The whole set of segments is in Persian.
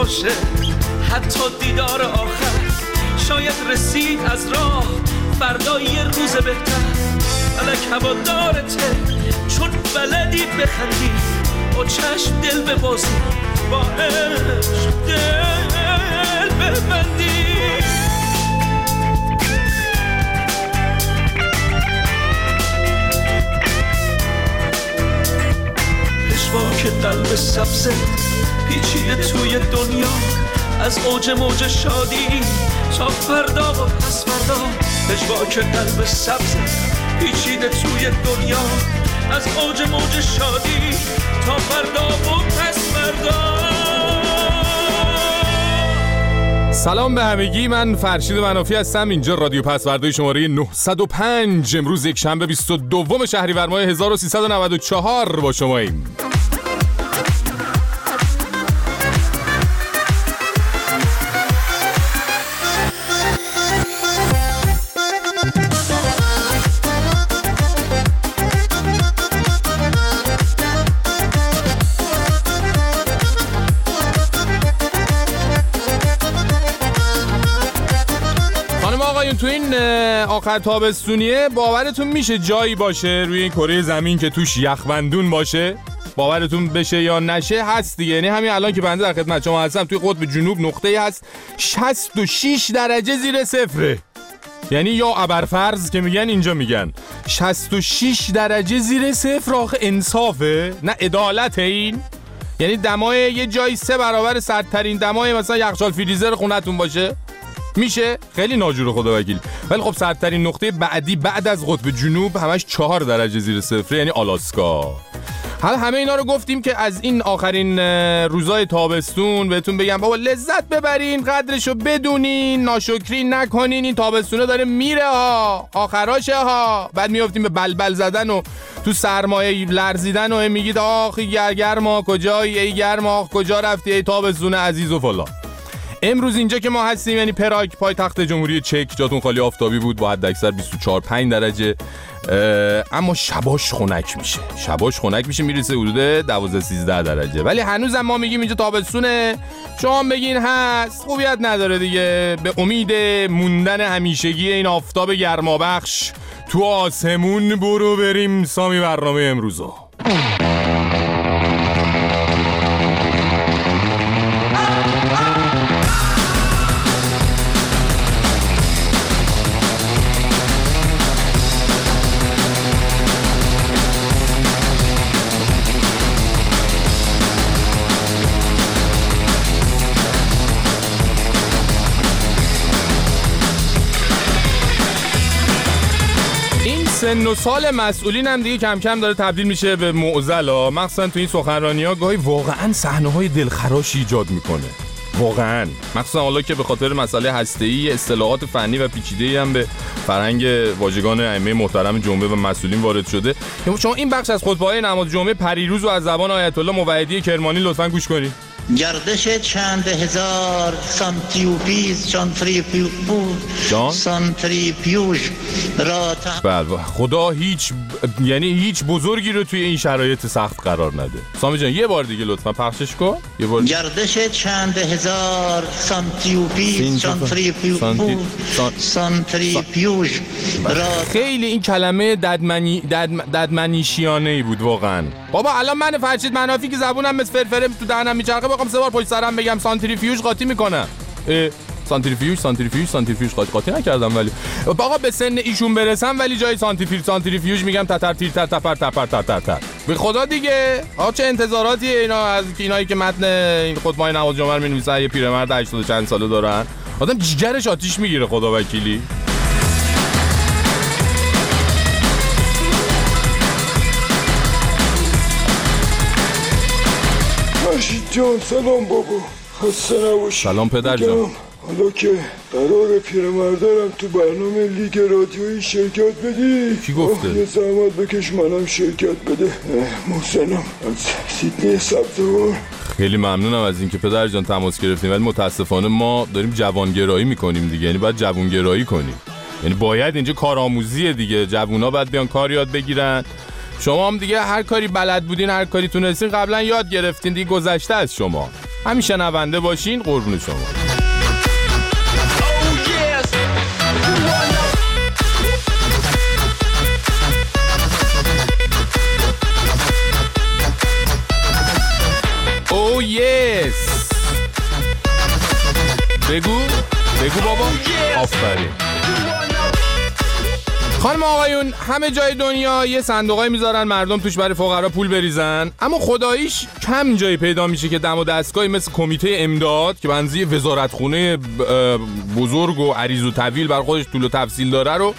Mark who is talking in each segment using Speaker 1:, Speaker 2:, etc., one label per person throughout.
Speaker 1: باشه، حتی دیدار آخر شاید رسید از راه، فردا یه روز بهتر. فلک هوادارته چون بلدی بخندی، با چشم دل ببازی، با عشق دل ببندی. پشواک قلب سبزه پیچیده توی دنیا، از اوج موج شادی تا فردا و پس فردا. پشواک قلب سبزه پیچیده توی دنیا، از اوج موج شادی تا فردا و پس فردا.
Speaker 2: سلام به همگی، من فرشید منافی هستم. اینجا رادیو پسوردهای شماره 905. امروز یک شنبه 22 شهریور ماه 1394 با شماییم. تو این آخر تابستونیه باورتون میشه جایی باشه روی این کره زمین که توش یخبندون باشه؟ باورتون بشه یا نشه هست دیگه. یعنی همین الان که بنده در خدمت شما هستم توی قطب جنوب نقطه‌ای هست 66 درجه زیر صفره. یعنی یا ابرفرض که میگن اینجا میگن 66 درجه زیر صفر. آخه انصافه؟ نه عدالت این؟ یعنی دمای یه جایی 3 برابر سردترین دمای مثلا یخچال فریزر خونتون باشه؟ میشه؟ خیلی ناجور خدا وکیل. ولی خب سردترین نقطه بعدی بعد از قطب جنوب همش 4 درجه زیر صفر، یعنی آلاسکا. حالا همه اینا رو گفتیم که از این آخرین روزای تابستون بهتون بگم بابا لذت ببرین، قدرشو بدونین، ناشکری نکنین. این تابستونه داره میره ها، آخراشه ها. بعد میافتیم به بلبل زدن و تو سرمایه لرزیدن و میگید آخ گرما کجایی، ای گرما کجا رفتی، ای تابستون عزیز و فلان. امروز اینجا که ما هستیم یعنی پراگ پایتخت جمهوری چک، جاتون خالی آفتابی بود با حداکثر 24-5 درجه، اما شباش خنک میشه میرسه حدود 12-13 درجه. ولی هنوزم ما میگیم اینجا تابستونه، شما بگین هست، خوبیت نداره دیگه. به امید موندن همیشگی این آفتاب گرمابخش تو آسمون برو بریم سامی برنامه امروزو. سن و سال مسئولین هم دیگه کم کم داره تبدیل میشه به معضلا، مخصوصا تو این سخنرانی‌ها گاهی واقعا صحنه‌های دلخراشی ایجاد میکنه. واقعا مخصوصا حالا که به خاطر مسئله هسته‌ای اصطلاحات فنی و پیچیده‌ای هم به فرهنگ واژگان ائمه محترم جمعه و مسئولین وارد شده. شما این بخش از خطبه‌های نماز جمعه پریروز رو از زبان آیت الله موحدی کرمانی لطفاً گوش کنید.
Speaker 3: گردش چند هزار سانتریفیوژ را
Speaker 2: بله خدا هیچ بزرگی رو توی این شرایط سخت قرار نده. سامی جان یه بار دیگه لطفا پخشش کن. یه بار
Speaker 3: گردش چند هزار سانتریفیوژ را.
Speaker 2: خیلی این کلمه ددمنیشیانه‌ای بود واقعا. بابا الان من فرشید منافی که زبونم مثل فرفره تو دهنم میچرخه بخوام 3 بار پشت سرم بگم سانتریفیوژ قاطی میکنم. سانتریفیوژ قاطی نکردم. ولی آقا به سن ایشون برسم ولی جای سانتریفیوژ میگم تتر تیر تپر تپر. به خدا دیگه آقا چه انتظاراتیه اینا از اینایی که متن این خطبه نماز جمعه رو می‌نویسن؟ یه پیرمرد 80 چند ساله دارن، آدم جیگرش آتیش میگیره خدا وکیلی.
Speaker 4: فرشید جان سلام بابا، خسته نباشی.
Speaker 2: سلام پدر جان.
Speaker 4: حالا که قرار پیرمردارم تو برنامه لیگ رادیویی شرکت بدی،
Speaker 2: کی گفته؟
Speaker 4: یه زحمت بکش منم شرکت بده. محسنم از سیدنی سبزوار.
Speaker 2: خیلی ممنونم از اینکه پدر جان تماس گرفتیم، ولی متاسفانه ما داریم جوانگرایی میکنیم دیگه، یعنی باید جوانگرایی کنیم، یعنی باید اینجا کارآموزیه دیگه، جوونا باید بیان کار یاد بگیرن. شما هم دیگه هر کاری بلد بودین، هر کاری تونستین قبلا یاد گرفتین دیگه، گذشته از شما. همین شنونده باشین. قربون شما. Oh yes. بگو بابا. آفرین. خانم آقایون، همه جای دنیا یه صندوقای میذارن مردم توش برای فقرا پول بریزن، اما خداییش کم جایی پیدا میشه که دم و دستگاهی مثل کمیته امداد که بنزی وزارتخونه بزرگ و عریض و طویل بر خودش طول و تفصیل داره رو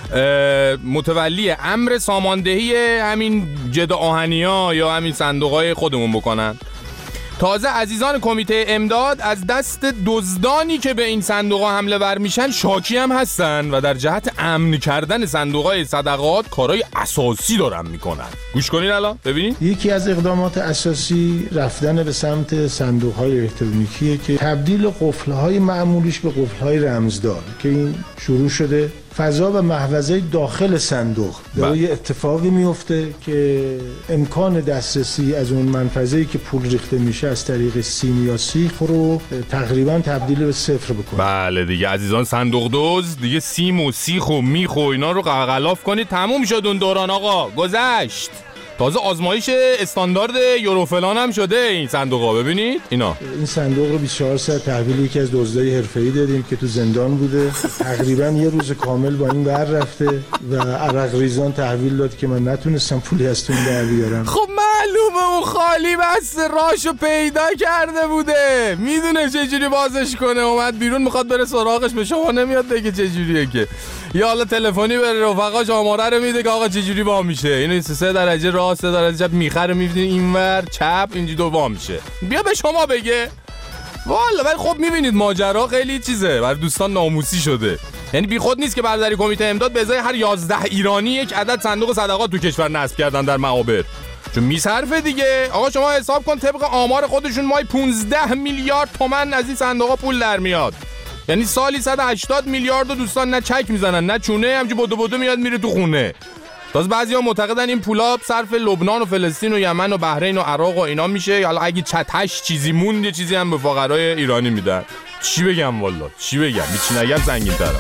Speaker 2: متولی امر ساماندهی همین جد آهنیا یا همین صندوقای خودمون بکنن. تازه عزیزان کمیته امداد از دست دزدانی که به این صندوق‌ها حمله ور میشن شاکی هم هستن و در جهت امن کردن صندوق‌های صدقات کارهای اساسی دارن میکنن. گوش کنین الان ببینین.
Speaker 5: یکی از اقدامات اساسی رفتن به سمت صندوق‌های الکترونیکیه که تبدیل قفل‌های معمولیش به قفل‌های رمزدار که این شروع شده. فضا و محفظه داخل صندوق در یه اتفاقی میفته که امکان دسترسی از اون منفذه‌ای که پول ریخته میشه از طریق سیم یا سیخ رو تقریبا تبدیل به صفر بکنه.
Speaker 2: بله دیگه عزیزان صندوق دزد دیگه سیم و سیخ و میخ و اینا رو غلاف کنید. تموم شد اون دوران آقا، گذشت. تازه آزمایش استاندارد یوروفلان هم شده این صندوقا. ببینید این
Speaker 5: صندوق رو 24 ساعت تحویل یکی از دزدای حرفه‌ای دادیم که تو زندان بوده. تقریبا یه روز کامل با این ور رفته و عرق ریزان تحویل داد که من نتونستم پولی از تو در بیارم.
Speaker 2: خب معلومه اون خالی بس راشو پیدا کرده بوده، میدونه چجوری بازش کنه. اومد بیرون میخواد بره سراغش، به شما نمیاد بگه چجوریه که، یا حالا تلفنی به رفقاش آماره رو میده که آقا چجوری وا میشه. اینو 3 درجه راست، 3 درجه چپ میخره، میبینید اینور چپ اینجوری دو وا میشه. بیا به شما بگه والا. ولی خب میبینید ماجرا خیلی چیزه، برای دوستان ناموسی شده. یعنی بی خود نیست که برادری کمیته امداد به ازای هر 11 ایرانی یک عدد صندوق صدقات تو کشور نصب کردن در معابر، چون میصرفه دیگه. آقا شما حساب کن طبق آمار خودشون مای 15 میلیارد تومان از این صندوقا پول در میاد. یعنی سالی 180 میلیارد دوستان نه چک میزنن نه چونه، همجوری بدو میاد میره تو خونه. تازه بعضیا معتقدن این پولا صرف لبنان و فلسطین و یمن و بحرین و عراق و اینا میشه. حالا اگه چتش چیزی موند یه چیزی هم به فقرای ایرانی میدن. چی بگم والا، چی بگم، هیچ نگم سنگین ترم.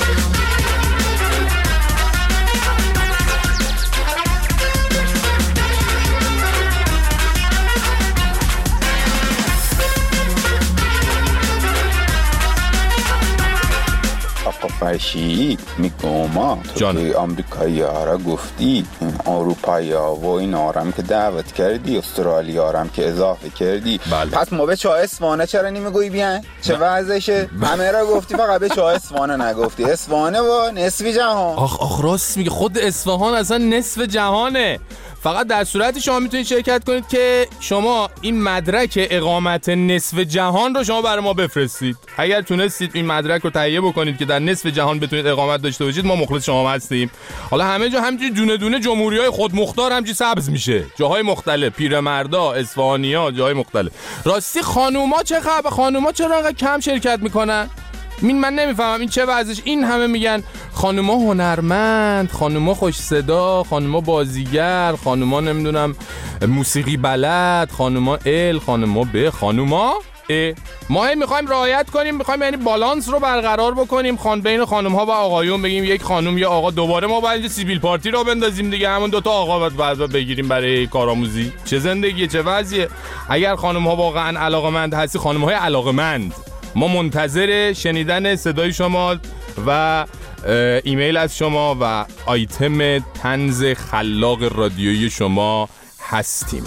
Speaker 6: فرشی میگم تو که آمریکایی ها را گفتی، اروپایی ها و این آرام که دعوت کردی، استرالیا آرام که اضافه کردی.
Speaker 2: بله.
Speaker 6: پس ما به چای اصفهانه چرا نمیگویی بیان؟ چه وضعشه؟ همه را گفتی فقط به چای اصفهانه نگفتی. اصفهانه و نصف جهان.
Speaker 2: آخ راست میگه، خود اصفهان اصلا نصف جهانه. فقط در صورتی شما میتونید شرکت کنید که شما این مدرک اقامت نصف جهان رو شما برای ما بفرستید. اگر تونستید این مدرک رو تهیه بکنید که در نصف جهان بتونید اقامت داشته باشید، ما مخلص شما هستیم. حالا همه جا همینجوری دونه دونه جمهوری‌های خودمختار همینجوری سبز میشه، جاهای مختلف، پیرمردا، اصفهانی‌ها، جاهای مختلف. راستی خانوما چه خبر؟ خانوما چرا انقدر کم شرکت میکنن؟ من نمیفهمم این چه وضعش. این همه میگن خانوما هنرمند، خانوما خوش صدا، خانوما بازیگر، خانوما نمیدونم موسیقی بلد، خانوما خانوما خانوما ما میخوایم رعایت کنیم، میخوایم یعنی بالانس رو برقرار بکنیم بین خانم‌ها و آقایون. بگیم یک خانم یا آقا، دوباره ما باید سیبیل پارتی رو بندازیم دیگه، همون دوتا آقا باید بگیریم برای کارآموزی. چه زندگیه، چه وضعیه. اگر خانم‌ها واقعا علاقه‌مند هستی، خانم‌های علاقه‌مند، ما منتظر شنیدن صدای شما و ایمیل از شما و آیتم طنز خلاق رادیویی شما هستیم.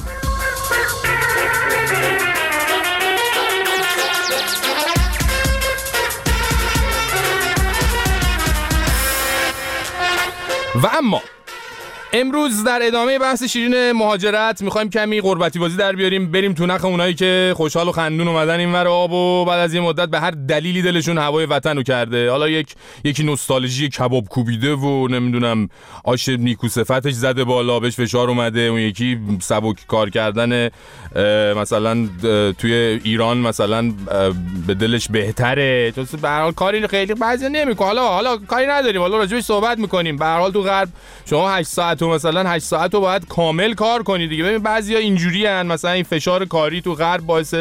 Speaker 2: و اما امروز در ادامه بحث شیرین مهاجرت میخوایم کمی غربتی بازی در بیاریم، بریم تو نخ اونایی که خوشحال و خندون اومدن اینور آب و بعد از یه مدت به هر دلیلی دلشون هوای وطن رو کرده. حالا یکی نوستالژی کباب کوبیده و نمیدونم آش نیکو صفتش زده بالا، بهش فشار اومده. اون یکی سبک کار کردن مثلا توی ایران مثلا به دلش بهتره. تو به هر حال کاری خیلی بعضی نمیکنه. حالا کاری نداریم، حالا راجعش صحبت میکنیم. به هر حال تو غرب شما 8 ساعت ساعت و مثلا 8 ساعت رو باید کامل کار کنی دیگه. ببین بعضیا اینجوری هن، مثلا این فشار کاری تو غرب باعث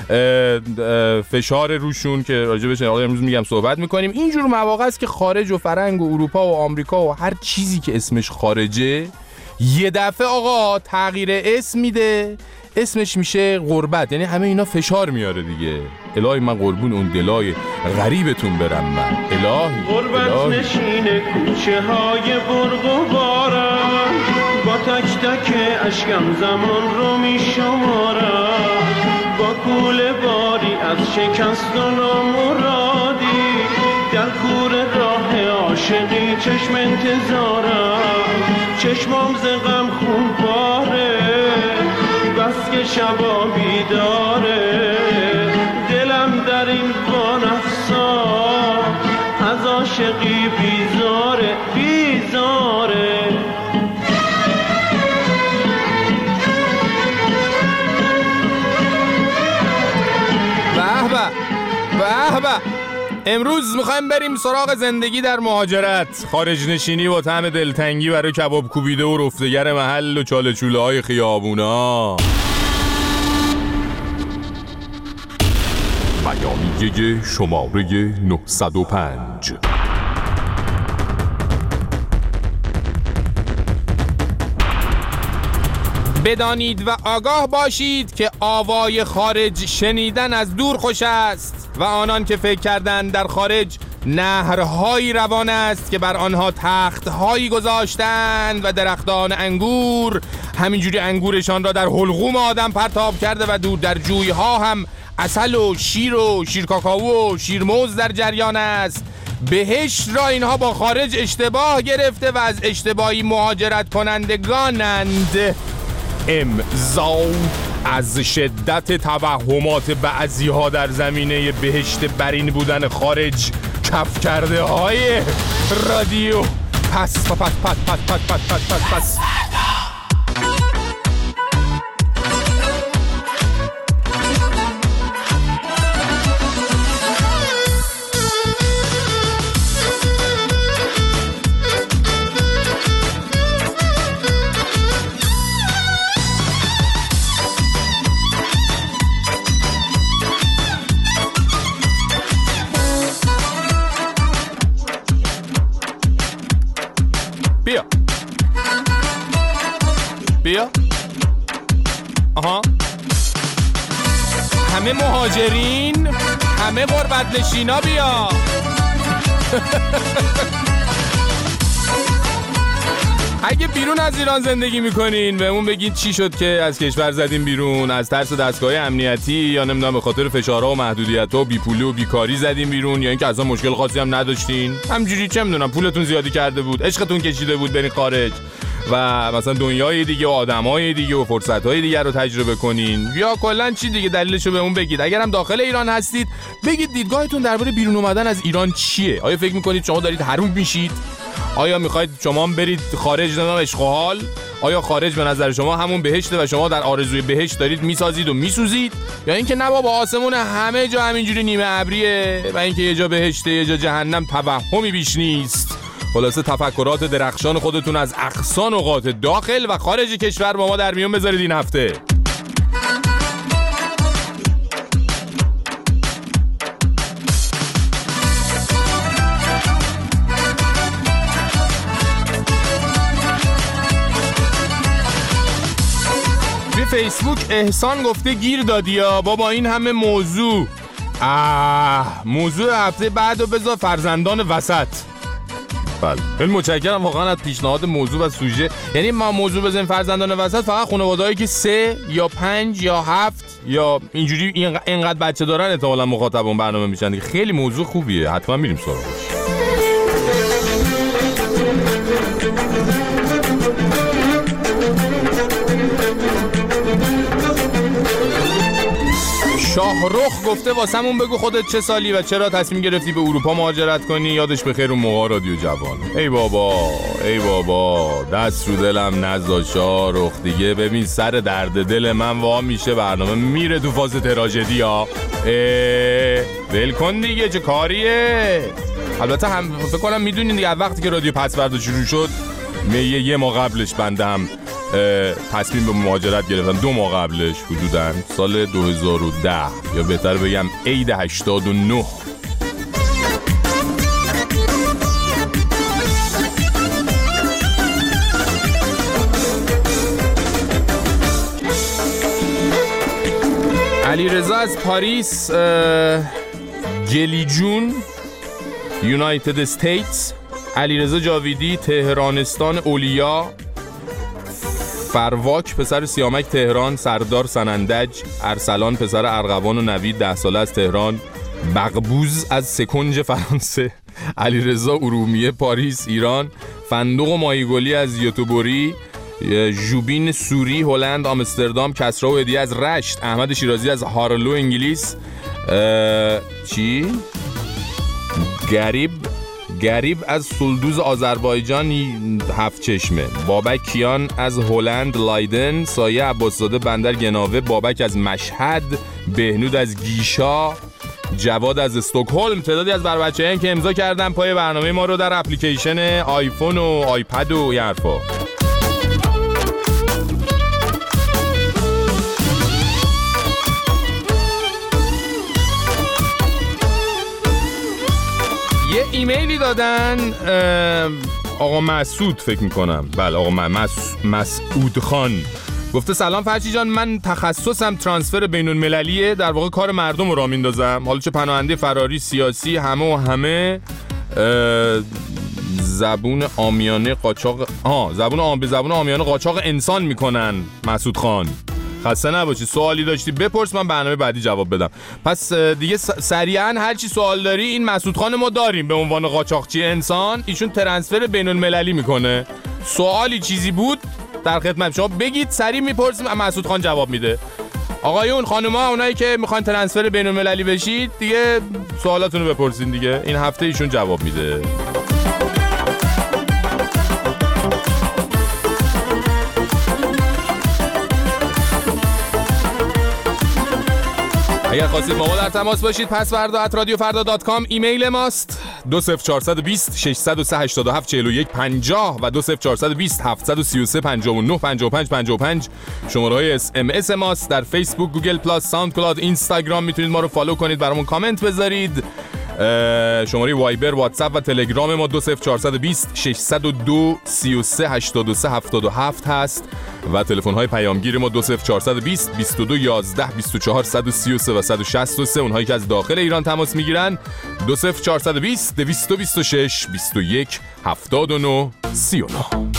Speaker 2: فشار روشون که راجبش امروز میگم صحبت میکنیم. اینجور مواقع است که خارج و فرنگ و اروپا و آمریکا و هر چیزی که اسمش خارجه یه دفعه آقا تغییر اسم میده، اسمش میشه غربت. یعنی همه اینا فشار میاره دیگه. الهی من قربون اون دلای غریبتون برم من. الهی
Speaker 1: غربت نشین کوچه های برق و بارم، با تک تک اشکم زمان رو میشمارم، با کوله باری از شکست و نامرادی، در کور راه عاشقی چشم انتظارم، چشمام ز غم خون پاره، بس که شبا بیداره، دلم در این وان افسار از عاشقی بیزاره بیزاره.
Speaker 2: به به امروز میخوایم بریم سراغ زندگی در مهاجرت، خارج نشینی با طعم دلتنگی برای کباب کوبیده و رفتگر محل و چاله چوله های خیابونا. بیانیه شماره 905. بدانید و آگاه باشید که آوای خارج شنیدن از دور خوش است و آنان که فکر کردند در خارج نهرهایی روان است که بر آنها تختهایی گذاشتند و درختان انگور همینجوری انگورشان را در حلقوم آدم پرتاب کرده و دور در جویها هم عسل و شیر کاکائو و شیرموز در جریان است. بهشت را اینها با خارج اشتباه گرفته و از اشتباهی مهاجرت کنندگانند. امضا از شدت توهمات بعضی‌ها در زمینه بهشت برین بودن خارج کف کرده های رادیو پس بیا آها همه مهاجرین، همه غربت نشینا بیا. اگه بیرون از ایران زندگی میکنین بهمون بگید چی شد که از کشور زدین بیرون، از ترس دستگاه امنیتی یا نمیدونم به خاطر فشارها و محدودیت‌ها و بیپولی و بیکاری زدین بیرون، یا اینکه اصلا مشکل خاصی هم نداشتین، همینجوری چه میدونم پولتون زیادی کرده بود، عشقتون کشیده بود برین خارج و مثلا دنیای دیگه و آدمای دیگه و فرصت‌های دیگه رو تجربه کنین، یا کلا چی دیگه دلیلشو بهمون بگید. اگرم داخل ایران هستید بگید دیدگاهتون درباره بیرون اومدن از ایران چیه؟ آیا فکر می‌کنید شما دارید حروم میشید؟ آیا میخواید شما برید خارج نام عشق و حال؟ آیا خارج به نظر شما همون بهشته و شما در آرزوی بهشت دارید میسازید و میسوزید؟ یا اینکه نه بابا آسمون همه جا همینجوری نیمه ابریه و اینکه یه جا بهشته یه جا جهنم توهمی بیش نیست؟ خلاصه تفکرات درخشان خودتون از اقصا نقاط داخل و خارج کشور با ما در میون بذارید این هفته. فیسبوک احسان گفته گیر دادی یا بابا این همه موضوع. موضوع هفته بعدو بذار فرزندان وسط. بله خیلی متشکرم واقعا از پیشنهاد موضوع و سوژه. یعنی ما موضوع بزنیم فرزندان وسط فقط خانواده‌ای که 3 یا 5 یا 7 یا اینجوری اینقدر بچه دارن احتمالاً مخاطب اون برنامه میشن دیگه. خیلی موضوع خوبیه، حتما میریم سراغش. شاهرخ گفته واسمون بگو خودت چه سالی و چرا تصمیم گرفتی به اروپا مهاجرت کنی؟ یادش بخیر اون موقع رادیو جوان. ای بابا دست رو دلم نذار شاهرخ دیگه. ببین سر درد دل من وا میشه برنامه میره تو فاز تراژدی ها. ول کن دیگه چه کاریه؟ البته هم فکر کنم میدونین دیگه وقتی که رادیو پسورد شروع شد یه ماه قبلش بنده هم تصمیم به مهاجرت گرفتم. 2 ماه قبلش حدوداً سال 2010 یا بهتر بگم عید 89. علیرضا از پاریس، گلیجون یونایتد استیتس، علیرضا جاویدی تهرانستان اولیا، فرواک پسر سیامک تهران، سردار سنندج، ارسلان پسر ارغوان و نوید 10 ساله از تهران، بغبوز از سکنج فرانسه، علیرضا ارومیه پاریس ایران، فندق و ماهیگلی از یوتوبوری، جوبین سوری هلند آمستردام، کسرا و هدیه از رشت، احمد شیرازی از هارلو انگلیس، گریب از سلدوز آذربایجان 7 چشمه، بابک کیان از هلند لایدن، سایه عباسزاده بندر گناوه، بابک از مشهد، بهنود از گیشا، جواد از استکهلم. تعدادی از بچه‌هایی که امضا کردن پای برنامه ما رو در اپلیکیشن آیفون و آیپد و این حرفا. یه ایمیلی دادن آقا مسعود فکر میکنم، بله آقا مسعود خان گفته سلام فرشی جان، من تخصصم ترانسفر بین المللیه، در واقع کار مردم رو راه میندازم، حالا چه پناهنده فراری سیاسی همه زبون عامیانه قاچاق زبون عامیانه قاچاق انسان میکنن. مسعود خان خسته نباشی، سوالی داشتی بپرس، من برنامه بعدی جواب بدم. پس دیگه سریعا هر چی سوال داری این مسعود خان ما داریم به عنوان قاچاقچی انسان، ایشون ترانسفر بین المللی میکنه. سوالی چیزی بود در خدمت شما بگید، سریع میپرسیم مسعود خان جواب میده. آقایون خانوما اونایی که میخوان ترانسفر بین المللی بشید دیگه سوالاتونو بپرسین دیگه، این هفته ایشون جواب میده. اگر خواستید ما در تماس باشید pasvarda@radiofarda.com ایمیل ماست 20420 603 87 41 50 و 20420 733 59 55 55 شماره‌های SMS ماست. در فیسبوک، گوگل پلاس، ساوند کلاود، اینستاگرام میتونید ما رو فالو کنید، برامون کامنت بذارید. شماره وایبر، واتساپ و تلگرام ما 20420 602 33 83 77 هست و تلفن های پیامگیر ما 20420 22 11 24 133 و 163. اونهایی که از داخل ایران تماس میگیرن 20420 226 21 79 39.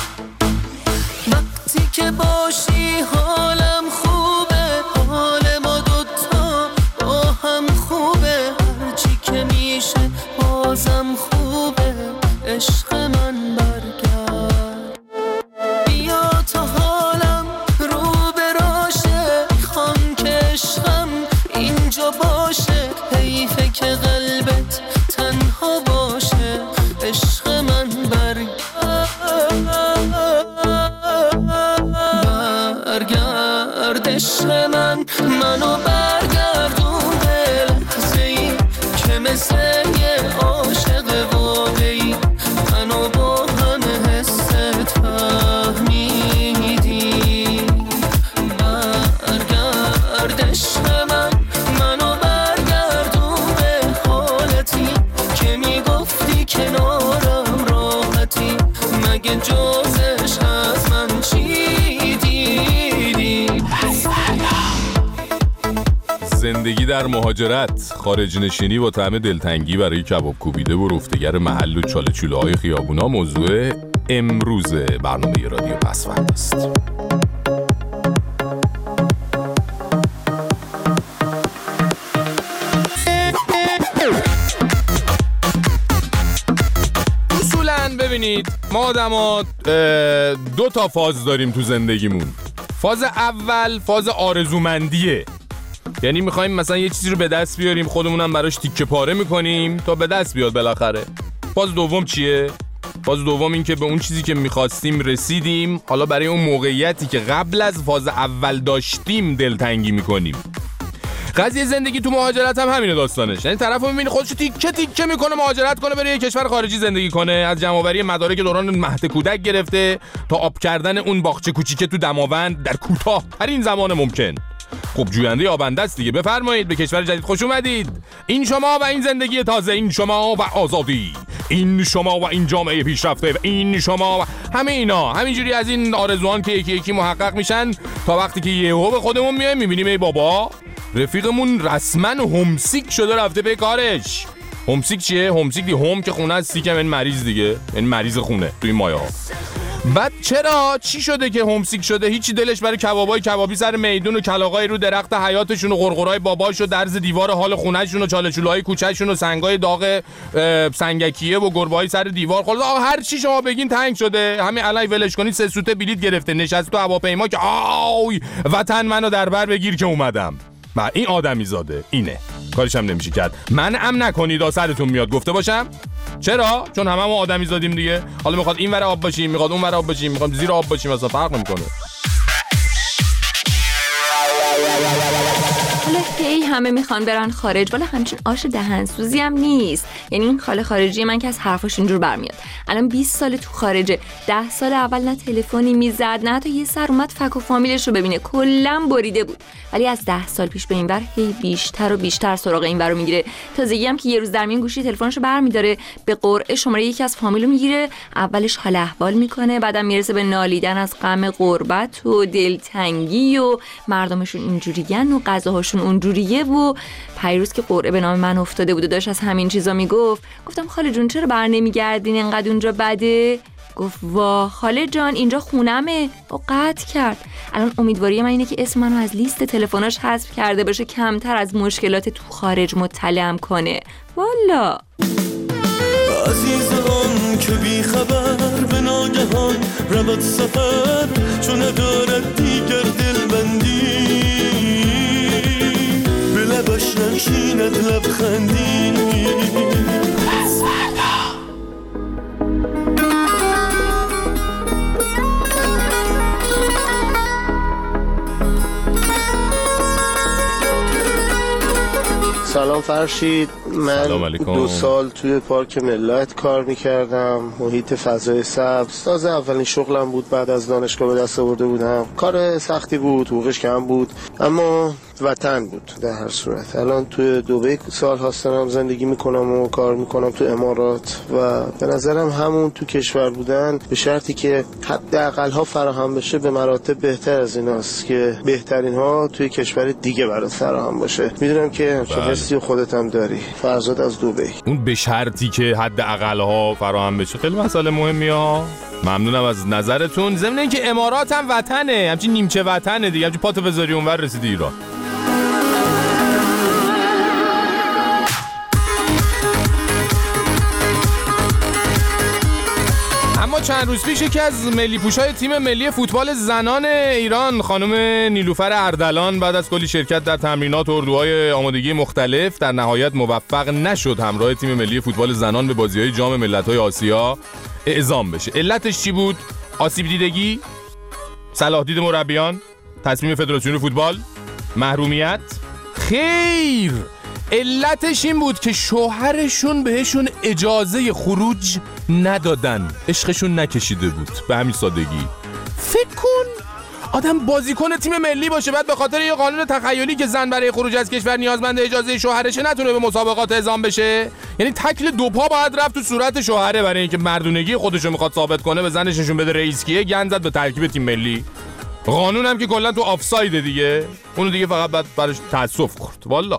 Speaker 7: وقتی که باشی حالم خوبه، حال ما دوتا با هم خوبه، هرچی که میشه بازم خوبه، عشق من برگرد بیا تا حالم رو براشه، میخوام که عشقم اینجا باشه، حیفه که قلبت تنها باشه، عشق من برگرد عشق من، منو برگردون به لحظه‌ای که مثل یه عاشق واقعی منو با همه حست فهمیدی. برگرد عشق من، منو برگردون به حالتی که میگفتی کنارم راحتی، مگه جزش از من چی دیدی؟
Speaker 2: زندگی در مهاجرت، خارج نشینی با طعم دلتنگی برای کباب کوبیده و رفتگر محل و چاله چوله‌های خیابونا موضوع امروز برنامه رادیو پسورد است. اصولاً ببینید ما آدم‌ها 2 تا فاز داریم تو زندگیمون. فاز اول فاز آرزومندیه، یعنی میخوایم مثلا یه چیزی رو به دست بیاریم، خودمونم براش تیکه پاره میکنیم تا به دست بیاد بالاخره. فاز دوم چیه؟ فاز دوم این که به اون چیزی که میخواستیم رسیدیم، حالا برای اون موقعیتی که قبل از فاز اول داشتیم دلتنگی میکنیم. قضیه زندگی تو مهاجرت هم همینه داستانش. یعنی طرفو می‌بینی خودش تیکه تیکه میکنه مهاجرت کنه بره یه کشور خارجی زندگی کنه، از جمع‌آوری مدارک دوران مهد کودک گرفته تا آب کردن اون باغچه کوچیکه تو دماوند در کوتاه‌ترین زمان ممکن. خب جوینده آبنده است دیگه. بفرمایید به کشور جدید خوش اومدید. این شما و این زندگی تازه، این شما و آزادی، این شما و این جامعه پیشرفته، و این شما و همه اینا. همینجوری از این آرزوان که یکی یکی محقق میشن تا وقتی که یهو به خودمون میایم میبینیم ای بابا رفیقمون رسما همسیک شده رفته به کارش. همسیک چیه؟ همسیک دی هم که خونه است، سیکم این مریض دیگه، این مریض خونه تو این مایه‌ها. بعد چرا چی شده که همسیک شده؟ هیچی دلش برای کبابای کبابی سر میدون و کلاغای رو درخت حیاتشون و قرقرای باباشو درز دیوار حال خونه‌شون و چاله‌چوله‌های کوچه‌شون و سنگای داغ سنگکیه و گربه‌های سر دیوار، خلاص هر چی شما بگین تنگ شده. همین الان ولش کنید 3 سوته بلیط گرفته نشست تو هواپیما که آی وطن منو در بر بگیر که اومدم. و این آدمی زاده اینه، کارش هم نمیشه کرد. منعم نکنید سرتون میاد گفته باشم. چرا؟ چون هممون آدمی زادیم دیگه. حالا میخواد این ور آب باشیم، میخواد اون ور آب باشیم، میخواد زیر آب باشیم، اصلا فرق نمیکنه.
Speaker 8: حالا هی همه میخوان برن خارج، ولی همچین آش دهنسوزی هم نیست. یعنی این خاله خارجی من که از حرفاش اینجور برمیاد. الان 20 سال تو خارجه، 10 سال اول نه تلفنی میزد نه حتی یه سر اومد فک و فامیلش رو ببینه، کلا بریده بود. ولی از 10 سال پیش به این ور هی بیشتر و بیشتر سراغ این ور رو میگیره. تازگی هم که یه روز در میون گوشی تلفنشو برمیداره، به قرعه شماره یکی از فامیلو میگیره، اولش حال احوال میکنه، بعدم میرسه به نالیدن از غم غربت و دلتنگی و مردمشون اینجوریین و غذاهاشون اونجوریه. و پیروز که قرعه به نام من افتاده بود و داشت از همین چیزا میگفت، گفتم خاله جون چرا بر نمیگردین انقدر اونجا بده؟ گفت وا خاله جان اینجا خونمه. و قطع کرد. الان امیدواری من اینه که اسم منو از لیست تلفناش حذف کرده باشه، کمتر از مشکلات تو خارج مطلعم کنه. والا
Speaker 7: عزیزان که بی خبر به ناگهان رود سفر، چون ندارد دیگر دلبندی، به لبش ننشیند لبخندی.
Speaker 5: سلام فرشید، من 2 سال توی پارک ملت کار میکردم، محیط فضای سبز. تازه اولین شغلم بود بعد از دانشگاه به دست آورده بودم. کار سختی بود، حقوقش کم بود، اما وطن بود در هر صورت. الان توی دبی سال هاستم زندگی میکنم و کار میکنم تو امارات و به نظرم همون تو کشور بودن به شرطی که حداقل ها فراهم بشه به مراتب بهتر از ایناست که بهترین ها توی کشور دیگه برات فراهم باشه. میدونم که چه حسی خودت هم داری. فرزاد از دبی.
Speaker 2: اون به شرطی که حداقل ها فراهم بشه خیلی مسئله مهمیه ها. ممنونم از نظرتون. ضمن اینکه امارات هم وطنه، همچین نیمچه وطنه دیگه، همچین پاتو بذاری اونور رسیدی ایران. اما چند روز پیش یکی از ملی پوشای تیم ملی فوتبال زنان ایران خانم نیلوفر اردلان بعد از کلی شرکت در تمرینات و اردوهای آمادگی مختلف در نهایت موفق نشد همراه تیم ملی فوتبال زنان به بازی‌های جام ملت‌های آسیا اعزام بشه. علتش چی بود؟ آسیب دیدگی؟ صلاح دید مربیان؟ تصمیم فدراسیون فوتبال؟ محرومیت؟ خیر، علتش این بود که شوهرشون بهشون اجازه خروج ندادن، عشقشون نکشیده بود. به همین سادگی. فکر کن آدم بازیکن تیم ملی باشه بعد به خاطر یه قانون تخیلی که زن برای خروج از کشور نیازمند اجازه شوهرشه نتونه به مسابقات اعزام بشه. یعنی تکل 2 پا باید رفت تو صورت شوهره برای اینکه مردونگی خودشو میخواد ثابت کنه، به زنش نشون بده رئیس کیه، گند زد به ترکیب تیم ملی. قانون هم که کلا تو آفساید دیگه، اونو دیگه فقط بعد براش تاسف خورد. والا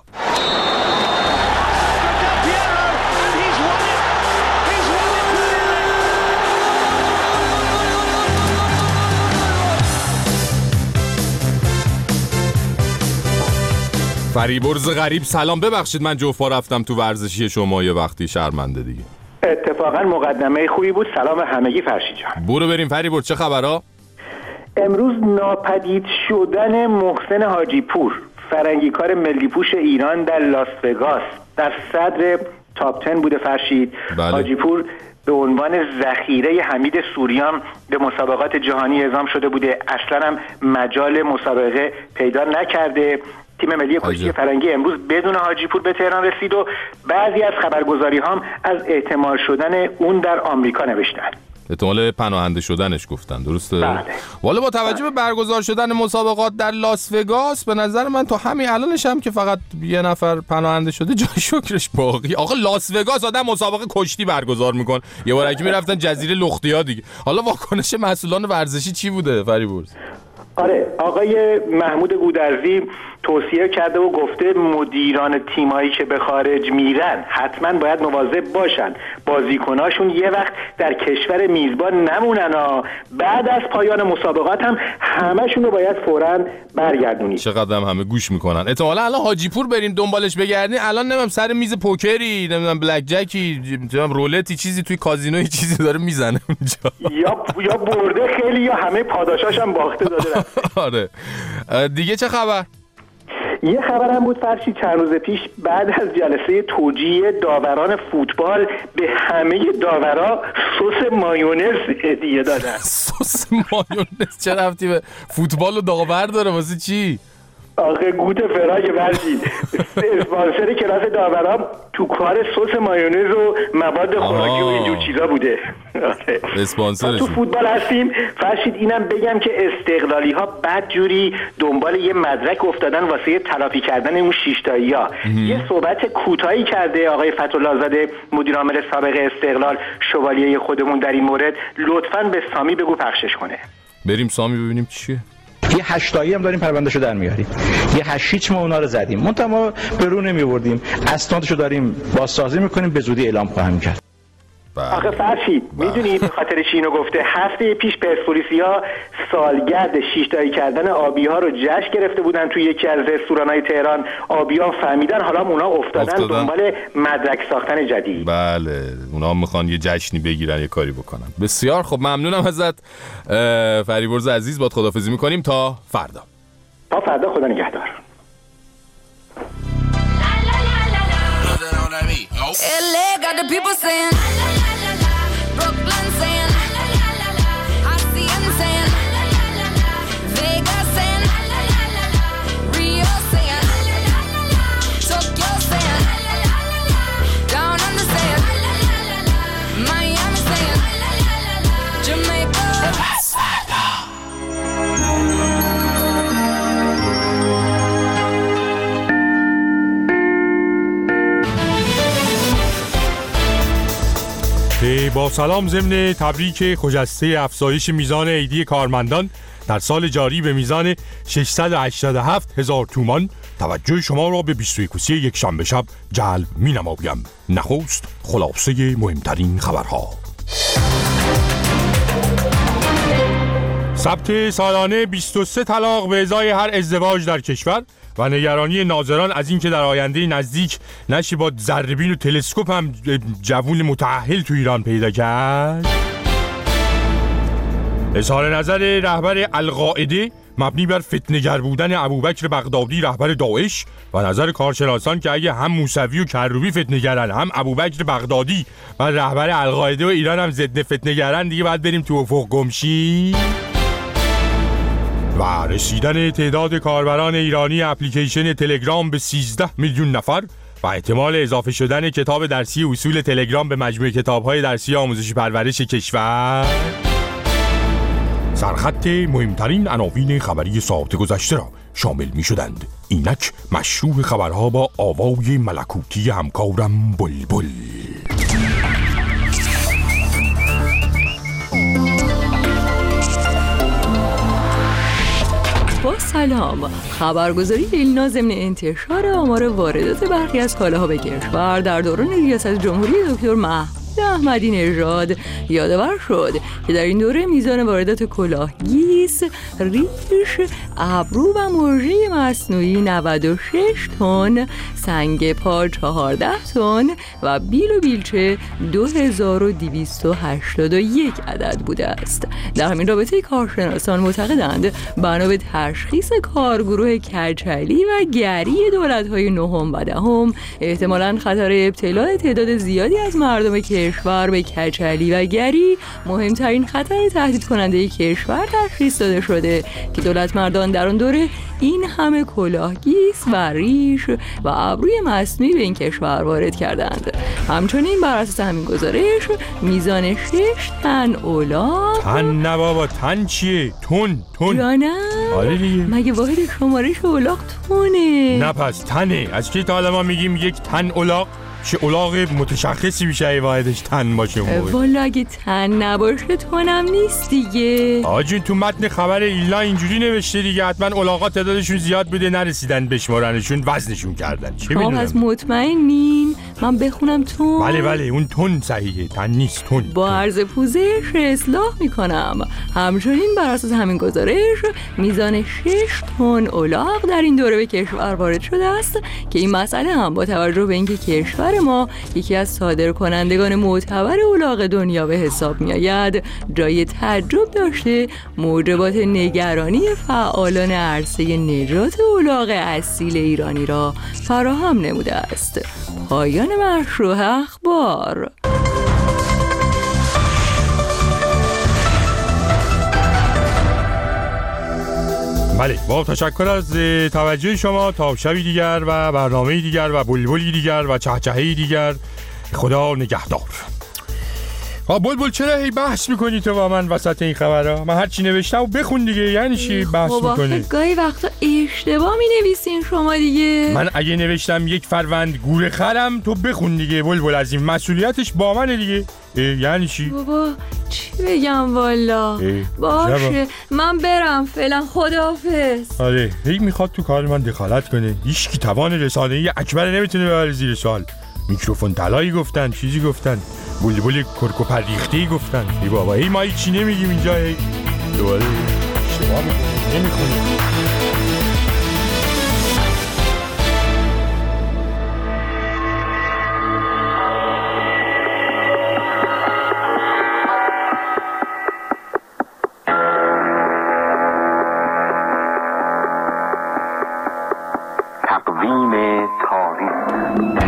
Speaker 2: فریبرز غریب سلام، ببخشید من جوفا رفتم تو ورزشی شما یه وقتی، شرمنده دیگه.
Speaker 9: اتفاقا مقدمه خوبی بود. سلام همگی فرشید جان.
Speaker 2: برو بریم فریبرز، چه خبرها؟
Speaker 9: امروز ناپدید شدن محسن حاجی پور، فرنگیکار ملی پوش ایران در لاس وگاس در صدر تاپ 10 بوده فرشید. بله. حاجی پور به عنوان ذخیره حمید سوریان به مسابقات جهانی اعزام شده بوده، اصلا هم مجال مسابقه پیدا نکرده. تیم ملی کشتی فرنگی امروز بدون حاجی پور به تهران رسید و بعضی از خبرگزاری هم از احتمال شدن اون در آمریکا نوشتن.
Speaker 2: احتمال پناهنده شدنش گفتن، درسته؟
Speaker 9: بله.
Speaker 2: والا با توجه به برگزار شدن مسابقات در لاس وگاس به نظر من تا همین الانش هم که فقط یه نفر پناهنده شده جای شکرش باقی. آقا لاس وگاس آدم مسابقه کشتی برگزار میکن، یه بارکی میرفتن جزیره لختیا دیگه. حالا واکنش مسئولان ورزشی چی بوده فریبرز؟
Speaker 9: آره، آقای محمود گودرزی توصیه کرده و گفته مدیران تیمایی که به خارج میرن حتما باید مواظب باشن بازیکناشون یه وقت در کشور میزبان نمونن ها، بعد از پایان مسابقات هم همشون رو باید فوراً برگردونید.
Speaker 2: چقدر همه گوش میکنن. احتمالاً الان حاجی پور بریم دنبالش بگردین، الان نمیدونم سر میز پوکری، نمیدونم بلک جکی، نمیدونم رولتی چیزی توی کازینوی چیزی داره میزنه اونجا.
Speaker 9: یا برده خیلی یا همه پاداشاش هم باخته داده.
Speaker 2: آره. دیگه چه خبر؟
Speaker 9: یه خبرم بود فرشی، چند روز پیش بعد از جلسه توجیه داوران فوتبال به همه داورا سس مایونز هدیه دادن.
Speaker 2: سس مایونز چه ربطی به فوتبال و داور داره؟ واسه چی؟
Speaker 9: آخه گوت فراج برشید اسپانسر کلاس داوران تو کار سس مایونز و مواد خوراکی و اینجور چیزا بوده.
Speaker 2: اسپانسرش
Speaker 9: تو فوتبال هستیم فرشید. اینم بگم که استقلالی ها بدجوری دنبال یه مدرک افتادن واسه تلافی کردن اون شیشتایی ها. یه صحبت کوتاهی کرده آقای فتح‌الله زاده مدیر عامل سابق استقلال شوالیه خودمون در این مورد. لطفاً به سامی بگو پخشش کنه.
Speaker 2: بریم سامی ببینیم چیه.
Speaker 10: یه 8 تایی هم داریم پروندهشو در میاریم، یه 8 ما اونا رو زدیم، منتها ما به رو نمیوردیم، اسنادشو داریم بازسازی میکنیم، به زودی اعلام خواهیم کرد.
Speaker 9: آخه فرشید میدونی به خاطر چی اینو گفته؟ هفته پیش پرسپولیسیا سالگرد شیشتایی کردن آبی‌ها رو جشن گرفته بودن توی یکی از رستوران‌های تهران. آبی‌ها فهمیدن، حالا اونا افتادن دنبال مدرک ساختن جدید.
Speaker 2: بله، اونا میخوان یه جشنی بگیرن، یه کاری بکنن. بسیار خب، ممنونم ازت فریبرز عزیز. باد خداحافظی میکنیم تا فردا.
Speaker 9: تا فردا، خدا نگهدار.
Speaker 11: LA got the people saying la la la la la. Brooklyn saying la la la la la. Hacienda saying la la la la la. Vegas saying la la la la la. Rio saying la la la la la. Tokyo saying la la la la la. Down under saying la la la la la. Miami saying la la la la la. Jamaica.
Speaker 12: با سلام ضمن تبریک خجسته افزایش میزان ایدی کارمندان در سال جاری به میزان 687,000 تومان توجه شما را به 21 یکشنبه شب جلب می نمایم. نخست خلاصه مهمترین خبرها. ثبت سالانه 23 طلاق به ازای هر ازدواج در کشور و نگرانی ناظران از اینکه در آینده نزدیک نشه با ذره‌بین و تلسکوپ هم جوون متأهل تو ایران پیدا کرد. اظهار نظر رهبر القاعده مبنی بر فتنه‌گر بودن ابوبکر بغدادی رهبر داعش و نظر کارشناسان که اگه هم موسوی و کروبی فتنه‌گرن، هم ابوبکر بغدادی و رهبر القاعده و ایران هم ضد فتنه‌گرن، دیگه باید بریم تو افق گمشی. و رسیدن تعداد کاربران ایرانی اپلیکیشن تلگرام به 13 میلیون نفر و احتمال اضافه شدن کتاب درسی اصول تلگرام به مجموعه کتاب‌های درسی آموزش پرورش کشور. سرخط مهمترین عناوین خبری ساعت گذشته را شامل می شدند. اینک مشروع خبرها با آوای ملکوتی همکارم بلبل.
Speaker 8: با سلام. خبرگزاری ایلنا ضمن انتشار آمار واردات برخی از کالاها به کشور در دوران ریاست جمهوری دکتر احمدی نژاد یادآور شد که در این دوره میزان واردات کلاه، گیس، ریش، ابرو و مژه مصنوعی 96 تن، سنگ پا 14 تن و بیل و بیلچه 2281 عدد بوده است. در همین رابطه کارشناسان معتقدند بنا به تشخیص کارگروه کچلی و گری دولت‌های نهم و دهم احتمالاً خطر ابتلاع تعداد زیادی از مردم کشور کشور به کچلی و گری مهمترین خطر تهدید کننده کشور تشخیص داده شده که دولت مردان در آن دوره این همه کلاهگیس و ریش و ابروی مصنوعی به این کشور وارد کردند. همچنین بر اساس همین گزارش میزان 6 تن الاغ.
Speaker 12: تن نه بابا، تن چیه؟ تن
Speaker 8: جانم.
Speaker 12: آره دیگه.
Speaker 8: مگه واحد شمارش الاغ تونه؟
Speaker 12: نه پس تنه. از کی تا حالا ما میگیم یک تن الاغ؟ چه الاغ متشخصی میشه ای واحدش تن باشه؟
Speaker 8: والا اگه تن نباشه تونم نیست دیگه.
Speaker 12: آجون تو متن خبر ایلا اینجوری نوشته دیگه، حتما الاغا تعدادشون زیاد بوده نرسیدن بشمارنشون، وزنشون کردن. چه میدونم؟
Speaker 8: از مطمئنین؟ من بخونم تون؟
Speaker 12: بله اون تون صحیحه، تن نیست تون.
Speaker 8: با عرض پوزش اصلاح میکنم. همچنین بر اساس همین گزارش میزان 6 تن الاغ در این دوره به کشور وارد شده است که این مسئله هم با توجه به اینکه کشور ما یکی از صادرکنندگان معتبر الاغ دنیا به حساب می آید جای تعجب داشته موجبات نگرانی فعالان عرصه نجات الاغ اصیل ایرانی را فراهم نموده است. پایان مشروع اخبار.
Speaker 12: بله، با تشکر از توجه شما. تا شبی دیگر و برنامه دیگر و بلبلی دیگر و چهچهی دیگر، خدا نگهدار. بلبل چرا هی بحث میکنی تو با من وسط این خبرها؟ من هر چی نوشتم و بخون دیگه. یعنی چی بحث میکنی؟
Speaker 8: گاهی وقتا اشتباه مینویسین شما دیگه.
Speaker 12: من اگه نوشتم یک فروند گوره خرم، تو بخون دیگه بلبل. از این مسئولیتش با منه دیگه. یعنی چی؟
Speaker 8: بابا چی بگم والا؟ باشه من برم فعلا، خداحافظ.
Speaker 12: آره هی میخواد تو کار من دخالت کنه. هیچ کی توان رسانه‌ای اکبر نمیتونه ببره زیر سوال. میکروفون طلایی گفتن، چیزی گفتن، بلبل کرک و پریختی گفتن. ای بابا هی ما هیچی نمیگیم اینجا. هی دوباره اشتباه میکنیم، نمیخونیم.
Speaker 13: تقویم تاریخ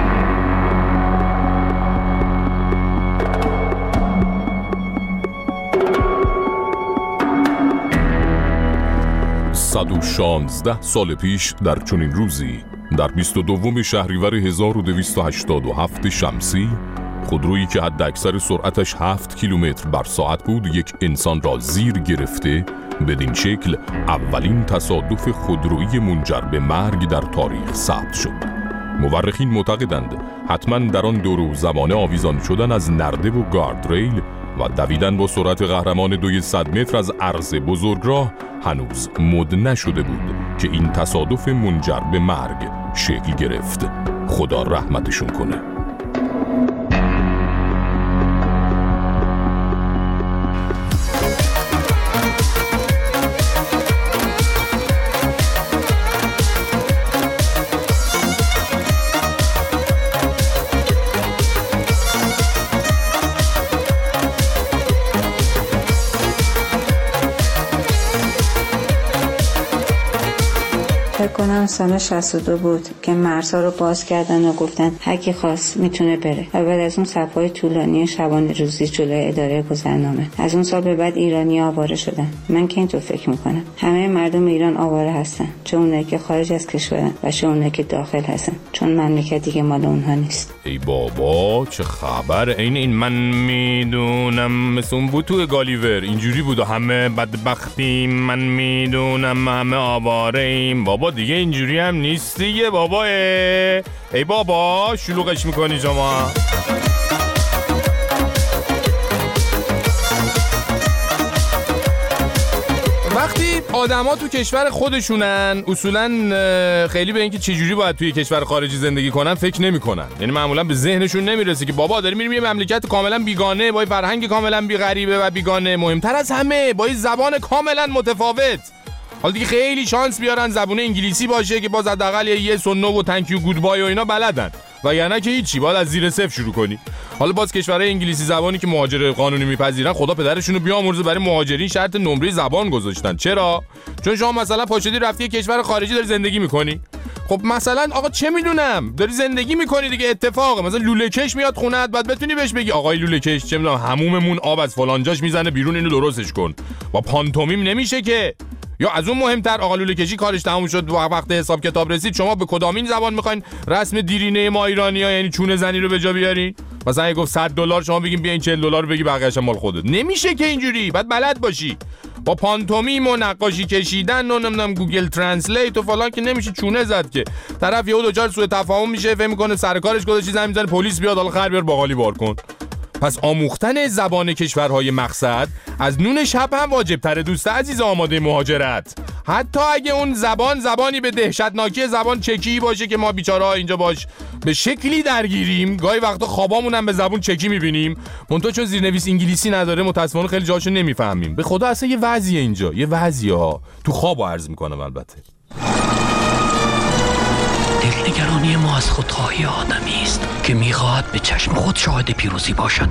Speaker 14: 116 سال پیش در چنین روزی در 22 شهریور 1287 شمسی، خودرویی که حد اکثر سرعتش 7 کیلومتر بر ساعت بود یک انسان را زیر گرفته. بدین شکل اولین تصادف خودرویی منجر به مرگ در تاریخ ثبت شد. مورخین معتقدند حتما در آن دور و زمانه آویزان شدن از نرده و گاردریل و دویدن با سرعت قهرمان 200 متر از عرض بزرگراه هنوز مد نشده بود که این تصادف منجر به مرگ شکل گرفت. خدا رحمتشون کنه.
Speaker 15: فکر کنم سال 62 بود که مرزها رو باز کردن و گفتن هر کی خواست میتونه بره. و بعد از اون صف‌های طولانی شبانه روزی جلوی اداره گذرنامه، از اون سال به بعد ایرانی آواره شدن. من که اینطور فکر میکنم همه مردم ایران آواره هستن، چه اونایی که خارج از کشورن و چه اونایی که داخل هستن، چون مملکت دیگه مال اونها نیست.
Speaker 2: ای بابا چه خبر؟ این من میدونم مثل اون بود تو گالیور، اینجوری بود و همه بدبختیم، من میدونم همه آواره ایم. بابا دیگه اینجوری هم نیست دیگه بابا. ای بابا شلوغش میکنی شما. وقتی آدما تو کشور خودشونن اصولا خیلی به اینکه چجوری باید توی کشور خارجی زندگی کنن فکر نمیکنن. یعنی معمولا به ذهنشون نمیرسه که بابا داریم میریم یه مملکت کاملا بیگانه با فرهنگ کاملا غریبه و بیگانه، مهمتر از همه با زبان کاملا متفاوت. حالا دیگه خیلی شانس بیارن زبون انگلیسی باشه که باز حداقل یه سنو و تانکیو گودبای و اینا بلدن، و یعنی که هیچی، باید از زیر صفر شروع کنی. حالا باز کشورهای انگلیسی زبانی که مهاجر قانونی میپذیرن خدا پدرشونو بیامرزه برای مهاجرین شرط نمره زبان گذاشتن. چرا؟ چون شما مثلا پاشدی رفتی کشور خارجی داری زندگی میکنی، خب مثلا آقا چه میدونم داری زندگی میکنی دیگه، اتفاقه. مثلا لوله کش میاد خونت، بعد بتونی بهش بگی آقای لوله کش چه میدونم حموممون آب از فلان جاش میزنه بیرون، اینو درستش کن. با پانتومیم نمیشه که. یا از اون مهمتر آقا لوله کشی کارش تموم شد، وقت حساب کتاب رسید، شما به کدامین زبان میخواین رسم دیرینه ما ایرانی‌ها یعنی چونه زنی رو به جا بیارین؟ مثلا اگه گفت $100 شما بگین بیاین $40 بگی بقیه‌اش مال خودت. نمیشه که اینجوری، بعد بلد باشی. با پانتومیم و نقاشی کشیدن و نمیدونم گوگل ترنسلیت و فلان که نمیشه چونه زد که. طرف یهو دوچار سوء تفاهم میشه، فهم میکنه سر کارش گذاشتی زمین میزنه، پلیس بیاد حالا خر بیار باقالی بار کن. پس آموختن زبان کشورهای مقصد از نون شب هم واجب تره دوست عزیز آماده مهاجرت. حتی اگه اون زبانی به دهشتناکی زبان چکی باشه که ما بیچاره‌ها اینجا باش به شکلی درگیریم، گاهی وقتا خوابامون هم به زبان چکی میبینیم، منتها چون زیرنویس انگلیسی نداره متأسفانه خیلی جاشو نمیفهمیم. به خدا اصلا یه وضعیه اینجا، یه وضعیه تو خوابو عرض میکنم. البته
Speaker 16: دلنگرانی ما از خودخواهی آدمی است که میخواهد به چشم خود شاهد پیروزی باشد.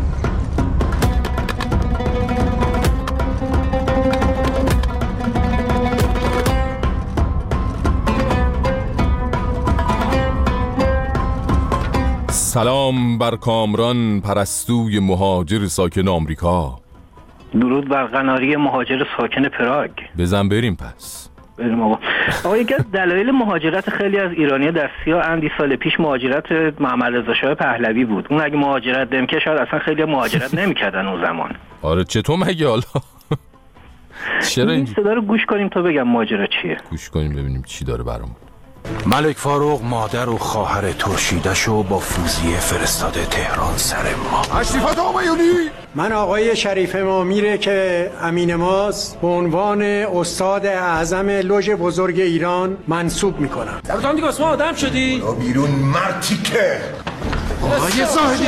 Speaker 14: سلام بر کامران پرستوی مهاجر ساکن آمریکا.
Speaker 9: درود بر قناری مهاجر ساکن پراگ.
Speaker 14: بزن بریم پس.
Speaker 9: بریم آقا یکی از دلایل مهاجرت خیلی از ایرانی‌ها در 30 سال پیش مهاجرت محمد رضا شاه پهلوی بود. اون اگه مهاجرت نمی‌کرد شاید اصلا خیلی مهاجرت نمی‌کردن اون زمان.
Speaker 14: آره چطور مگه حالا؟ چرا
Speaker 9: این صدا رو گوش کنیم تا بگم ماجرا چیه.
Speaker 14: گوش کنیم ببینیم چی داره برامون.
Speaker 17: ملک فاروق مادر و خواهر ترشیدشو با فوزیه فرستاده تهران سر ما.
Speaker 18: تشریفات آقایونی. من آقای شریف مامیره که امین ماست به عنوان استاد اعظم لوژ بزرگ ایران منصوب میکنم.
Speaker 1: درتان دیگه اسم آدم شدی؟
Speaker 18: برو بیرون مرتی که آقای زاهدی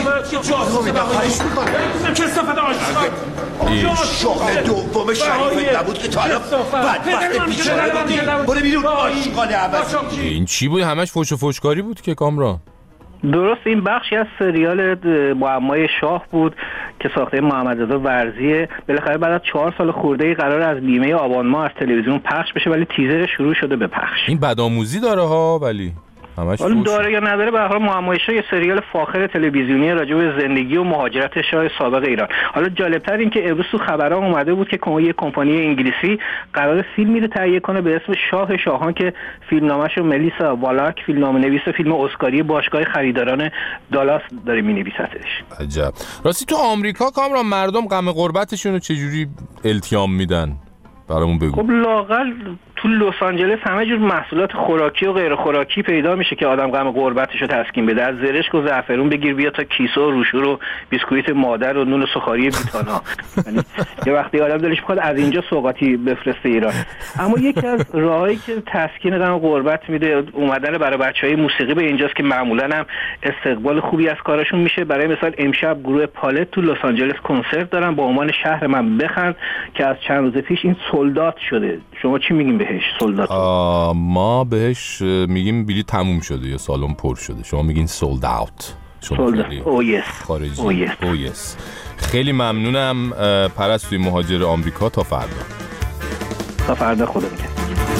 Speaker 1: چه استفاده
Speaker 18: این شغل دوم شریف نبود که تا حالا بدبخت بیچاره بودی. برو بیرون آشغال عوضی.
Speaker 2: این چی بود؟ همش فوش و فوشکاری بود که کامران.
Speaker 9: درست این بخشی از سریال معمای شاه بود که ساخته محمد رضا ورزیه. بالاخره بعد از 4 سال خورده‌ای قرار از بیمه آبان ماه از تلویزیون پخش بشه ولی تیزر شروع شده به پخش.
Speaker 2: این بدآموزی داره ها ولی
Speaker 9: حالا داره یا نداره به هر حال معمای شاه یه سریال فاخر تلویزیونی راجع به زندگی و مهاجرت شاه سابق ایران. حالا جالبتر این که امروز تو خبرها اومده بود که یه کمپانی انگلیسی قرار فیلمی رو تهیه کنه به اسم شاه شاهان که فیلمنامه‌شو ملیسا والاک فیلمنامه‌نویس فیلم اسکاری باشگاه خریداران دالاس داره می‌نویسدش.
Speaker 2: عجب. راستی تو آمریکا کامران مردم غم غربتشون رو چجوری التیام میدن؟ برامون بگو.
Speaker 9: خب لااقل تو لس آنجلس همه جور محصولات خوراکی و غیر خوراکی پیدا میشه که آدم غم غربتش رو تسکین بده. از زرشک و زعفرون بگیر بیا تا کیسه و روشور و بیسکویت مادر و نون سوخاری بیتانا. یعنی یه وقتی آدم دلش میخواد از اینجا سوغاتی بفرسته ایران. اما یکی از راهایی که تسکین غم غربت میده اومدن برای بچهای موسیقی به اینجاست که معمولا هم استقبال خوبی از کارشون میشه. برای مثال امشب گروه پالت تو لس آنجلس کنسرت دارن با عنوان شهر من بخند که از چند روز پیش این سولدات شده. شما چی میگین بهش؟ سولدات.
Speaker 2: ما بهش میگیم بلیط تموم شده یا سالن پر شده. شما میگین سولد اوت.
Speaker 9: خارجی.
Speaker 2: اویس. خیلی ممنونم پرستوی مهاجر آمریکا. تا فردا خدا نگهدار.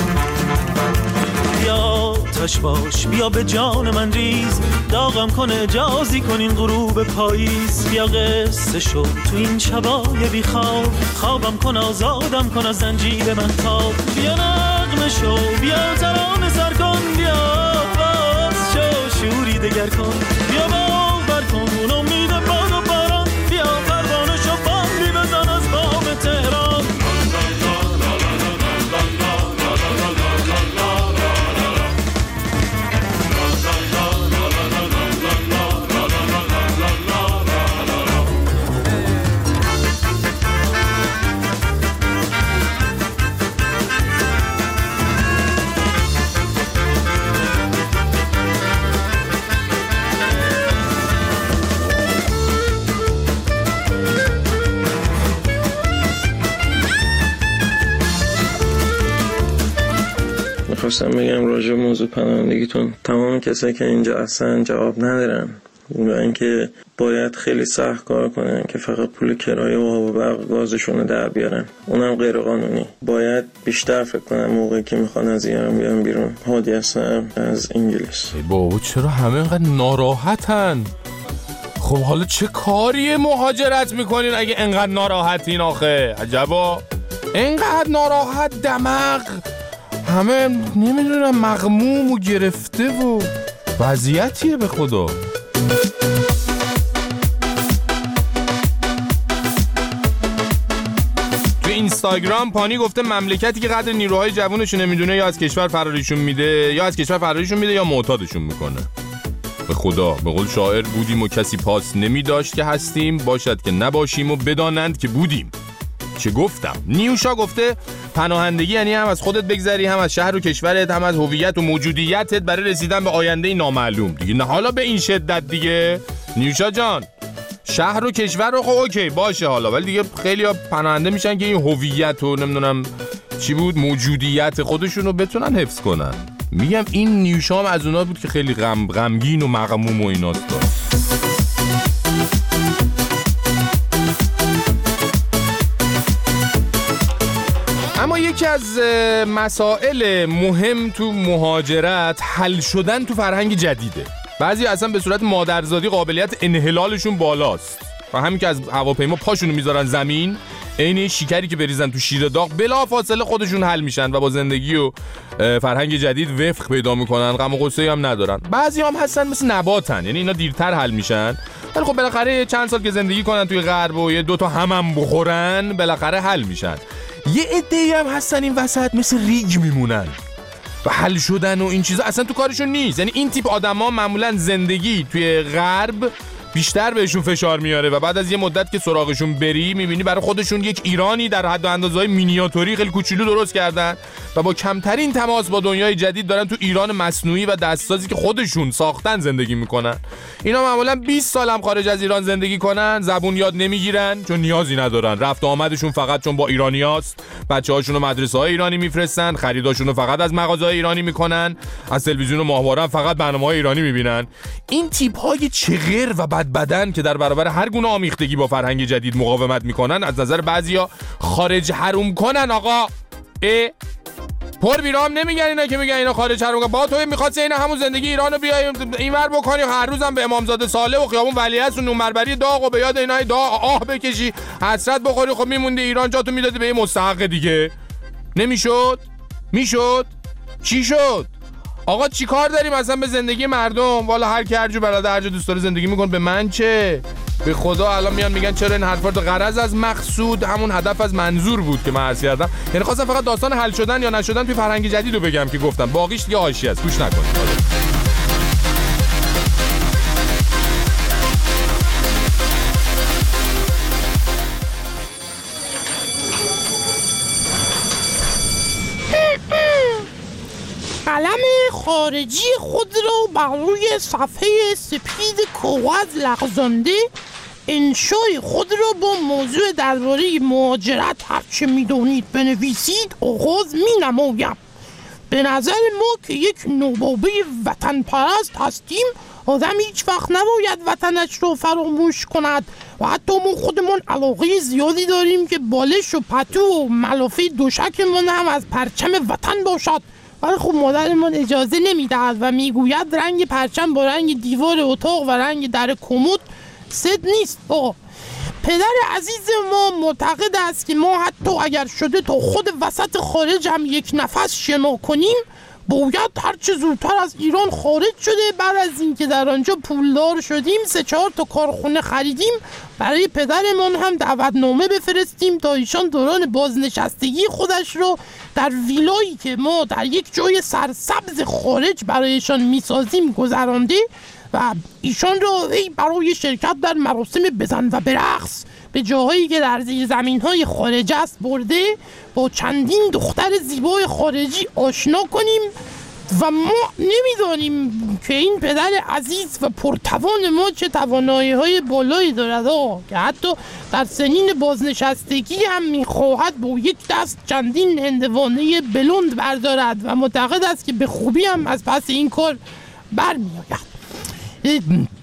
Speaker 1: بیا تش باش بیا به جان من ریز داغم کن اجازی کن این غروب پاییز. بیا قصه شو تو این شبای بی خوابم کن آزادم کن از زنجیر من تاب. بیا نغمه شو بیا ترانه سر کن بیا باز شو شوری دگر کن بیا باور کن اون امید باد و باران بیا پروانه شو باندی بزن از بام تهران.
Speaker 19: خواستم بگم راجع به موضوع پناهندگیتون تمام کسایی که اینجا هستن جواب ندارن و اینکه باید خیلی سخت کار کنن که فقط پول کرایه و آب و برق گازشون رو در بیارن، اونم غیر قانونی. باید بیشتر فکر کنن موقعی که میخوان از ایران بیان بیرون. هادی هستم از انگلیس.
Speaker 2: بابا چرا همه اینقدر ناراحتن؟ خب حالا چه کاریه مهاجرت میکنین اگه انقدر ناراحتین آخه؟ عجبا انقدر ناراحت، دماغ همه نمیدونم مغموم و گرفته و وضعیتیه به خدا. تو اینستاگرام پانی گفته مملکتی که قدر نیروهای جوانش نمیدونه یا از کشور فرارشون میده یا معتادشون میکنه. به خدا به قول شاعر بودیم و کسی پاس نمیداشت که هستیم، باشد که نباشیم و بدانند که بودیم. چه گفتم؟ نیوشا گفته پناهندگی یعنی هم از خودت بگذری، هم از شهر و کشورت، هم از هویت و موجودیتت برای رسیدن به آینده نامعلوم دیگه. نه حالا به این شدت دیگه نیوشا جان، شهر و کشور رو خب اوکی باشه حالا، ولی دیگه خیلی ها پناهنده میشن که این هویت و نمیدونم چی بود موجودیت خودشون رو بتونن حفظ کنن. میگم این نیوشا هم از اونا بود که خیلی غمگین و مغموم و ایناست. اما یکی از مسائل مهم تو مهاجرت حل شدن تو فرهنگ جدیده. بعضی اصلا به صورت مادرزادی قابلیت انحلالشون بالاست و همین که از هواپیما پاشونو میذارن زمین، عین شکری که بریزن تو شیر داغ بلا فاصله خودشون حل میشن و با زندگی و فرهنگ جدید وفق پیدا میکنن، غم و غصه هم ندارن. بعضی هم هستن مثل نباتن، یعنی اینا دیرتر حل میشن، ولی خب بالاخره چند سال که زندگی کنن توی غرب و یه دوتا هم بخورن بالاخره حل میشن. یه عده‌ای هم هستن این وسط مثل ریگ میمونن و حل شدن و این چیزا اصلا تو کارشون نیست. یعنی این تیپ آدما معمولا زندگی توی غرب بیشتر بهشون فشار میاره و بعد از یه مدت که سراغشون بری میبینی برای خودشون یک ایرانی در حد و اندازه‌های مینیاتوری خیلی کوچولو درست کردن و با کمترین تماس با دنیای جدید دارن تو ایران مصنوعی و دستسازی که خودشون ساختن زندگی میکنن. اینا معمولا 20 سال هم خارج از ایران زندگی کنن، زبون یاد نمیگیرن چون نیازی ندارن، رفت و آمدشون فقط چون با ایرانیاست، بچه‌هاشون رو مدرسه‌های ایرانی میفرستن، خریداشون رو فقط از مغازه‌های ایرانی میکنن، از تلویزیون و ماهواره فقط برنامه‌های ایرانی میبینن. این تیپ‌های چغر و بدن که در برابر هر گونه آمیختگی با فرهنگ جدید مقاومت میکنن از نظر بعضیا خارج حروم کنن. آقا پر بیرام نمیگن اینا که میگن اینا خارج حروم کنن. با تو میخواستی اینا همون زندگی ایرانو بیای اینور بکنی، هر روزم به امامزاده صالح و خیابون ولیعصر و نونبربری داغ و به یاد اینا آه بکشی، حسرت بخوری. خب میموندی ایران، جاتو میدادی به یه مستحق دیگه. نمیشد؟ میشد؟ چی شد؟ آقا چی کار داریم اصلا به زندگی مردم؟ والا هر کی هر جو بلده هر جا دوست داره زندگی میکنه، به من چه؟ به خدا الان میان میگن چرا این حرفا رو؟ غرض از مقصود همون هدف از منظور بود که من عرض کردم. یعنی خواستم فقط داستان حل شدن یا نشدن توی فرهنگ جدید رو بگم که گفتم، باقیش دیگه حاشیه است، گوش نکنید.
Speaker 20: قلم خارجی خود را بر روی صفحه سپید کاغذ لغزانده انشای خود را با موضوع درباره مهاجرت هرچه میدونید بنویسید آغاز می نمایم. به نظر ما که یک نوبابه وطن پرست هستیم، آدم هیچ وقت نباید وطنش رو فراموش کند و حتی ما خودمون علاقه زیادی داریم که بالش و پتو و ملافه دوشکمون هم از پرچم وطن باشد، ولی خب مادرمان اجازه نمیدهد و میگوید رنگ پرچم با رنگ دیوار اتاق و رنگ در کمد ست نیست. پدر عزیز ما معتقد است که ما حتی اگر شده تا خود وسط خارج هم یک نفس شنا کنیم باید هرچه زودتر از ایران خارج شده. بعد از اینکه در آنجا پولدار شدیم 3-4 تا کارخونه خریدیم، برای پدرمان هم دعوتنامه بفرستیم تا ایشان دوران بازنشستگی خودش رو در ویلایی که ما در یک جای سرسبز خارج برایشان میسازیم گذرانده و ایشان را برای شرکت در مراسم بزن و برقص به جاهایی که در زیر زمین‌های خارج است برده با چندین دختر زیبای خارجی آشنا کنیم و ما نمیدانیم که این پدر عزیز و پرتوان ما چه توانایی‌های بالایی دارد که حتی در سنین بازنشستگی هم می‌خواهد با یک دست چندین هندوانه بلند بردارد و معتقد است که به خوبی هم از پس این کار برمی‌آید.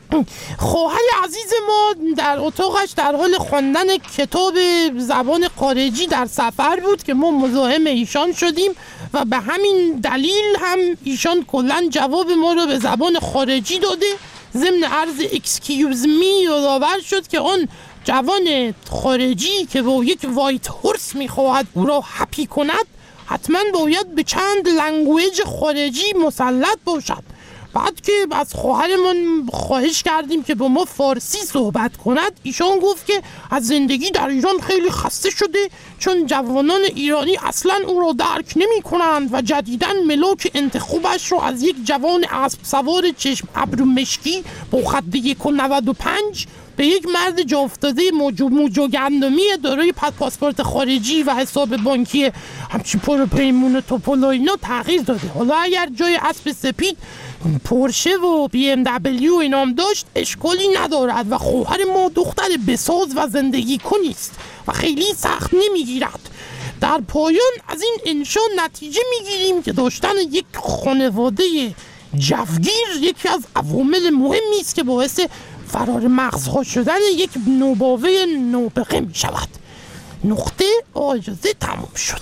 Speaker 20: خواهر عزیز ما در اتاقش در حال خواندن کتاب زبان خارجی در سفر بود که ما مزاحم ایشان شدیم و به همین دلیل هم ایشان کلاً جواب ما رو به زبان خارجی داده. ضمن عرض اکسکیوز می یادآور شد که آن جوان خارجی که با یک وایت هورس میخواهد او را هپی کند حتما باید به چند لنگویج خارجی مسلط باشد. بعد که از خواهرمون خواهش کردیم که با ما فارسی صحبت کند، ایشان گفت که از زندگی در ایران خیلی خسته شده چون جوانان ایرانی اصلا او را درک نمی کنند و جدیداً ملاک انتخابش را از یک جوان اسب سوار چشم ابرو مشکی با خط 1.95 به یک مرد جا افتاده موجو گندمی دارای پاسپورت خارجی و حساب بانکی همچی پر پیمون و توپولا اینا تغییر داده. حالا اگر جای اسب سپید پورشه و بی ام دبلیو اینام داشت اشکالی ندارد و خواهر ما دختر بساز و زندگی کنی است و خیلی سخت نمیگیرد. در پایان از این انشا نتیجه میگیریم که داشتن یک خانواده جوگیر یکی از عوامل مهمی است که باعث فرار مغزها شدن یک نوباوه نابغه می شود. نقطه آجازه تموم شد.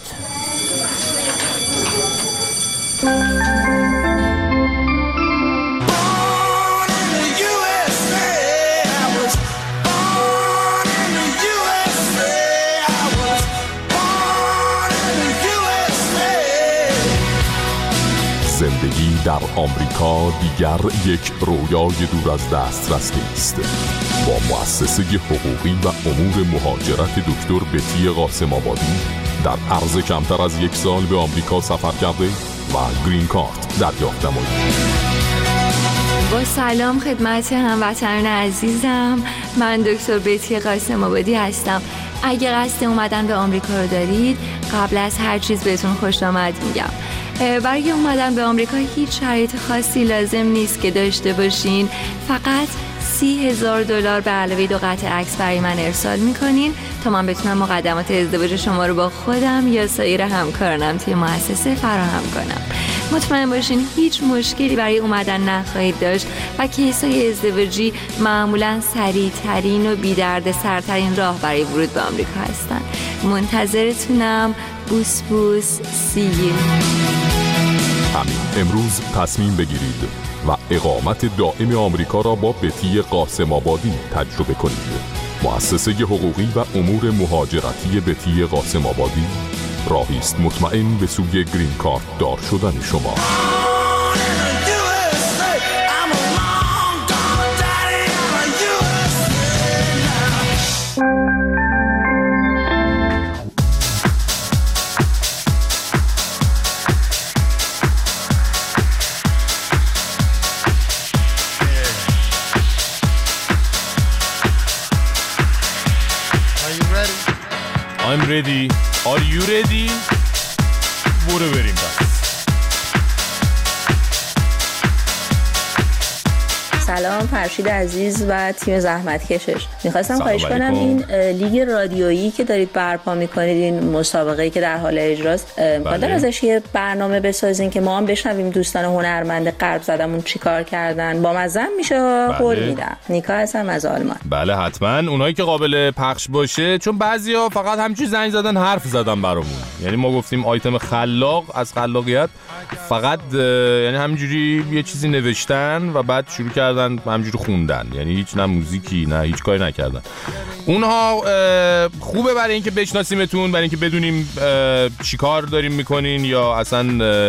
Speaker 14: زندگی در آمریکا دیگر یک رویای دور از دسترس نیست. با مؤسسه حقوقی و امور مهاجرت دکتر بتی قاسم آبادی در عرض کمتر از 1 سال به آمریکا سفر کرده و گرین کارت دریافت نمایید.
Speaker 8: با سلام خدمت هموطنان عزیزم، من دکتر بتی قاسم آبادی هستم. اگه قصد اومدن به آمریکا رو دارید، قبل از هر چیز بهتون خوش آمد میگم. برای اومدن به آمریکا هیچ شرایط خاصی لازم نیست که داشته باشین. فقط $30,000 به علاوه 2 قطعه عکس برای من ارسال میکنین تا من بتونم مقدمات ازدواج شما رو با خودم یا سایر همکارانم توی مؤسسه فراهم کنم. مطمئن باشین هیچ مشکلی برای اومدن نخواهید داشت و کیسای ازدواجی معمولا سریع‌ترین و بی‌دردسرترین راه برای ورود به آمریکا هستن. منتظرتونم. بوس بوس سیگیر.
Speaker 14: همین امروز تصمیم بگیرید و اقامت دائم آمریکا را با بتی قاسم آبادی تجربه کنید. مؤسسه حقوقی و امور مهاجرتی بتی قاسم آبادی راهی است مطمئن به سوی گرین کارت دار شدن شما.
Speaker 2: I'm ready. Are you ready? برو بریم بس.
Speaker 21: سلام فرشید عزیز و تیم زحمت کشش. میخواستم خواهش کنم این لیگ رادیویی که دارید برپا میکنید، این مسابقه‌ای که در حال اجراست، قدر ازش یه برنامه بسازین که ما هم بشنویم دوستان هنرمند غرب زدمون چیکار کردن. با مزه میشه. قول میدم. نیکا هستم از آلمان.
Speaker 2: بله حتما اونایی که قابل پخش باشه، چون بعضیا فقط همینجوری زنگ زدن حرف زدن برامون. یعنی ما گفتیم آیتم خلاق از خلاقیت، فقط یعنی همینجوری یه چیزی نوشتن و بعد شروع کردن همینجوری خوندن، یعنی هیچ نه موزیکی نه هیچ کاری نکردن. اونها خوبه برای اینکه بشناسیمتون، برای اینکه بدونیم چی کار داریم میکنین یا اصلا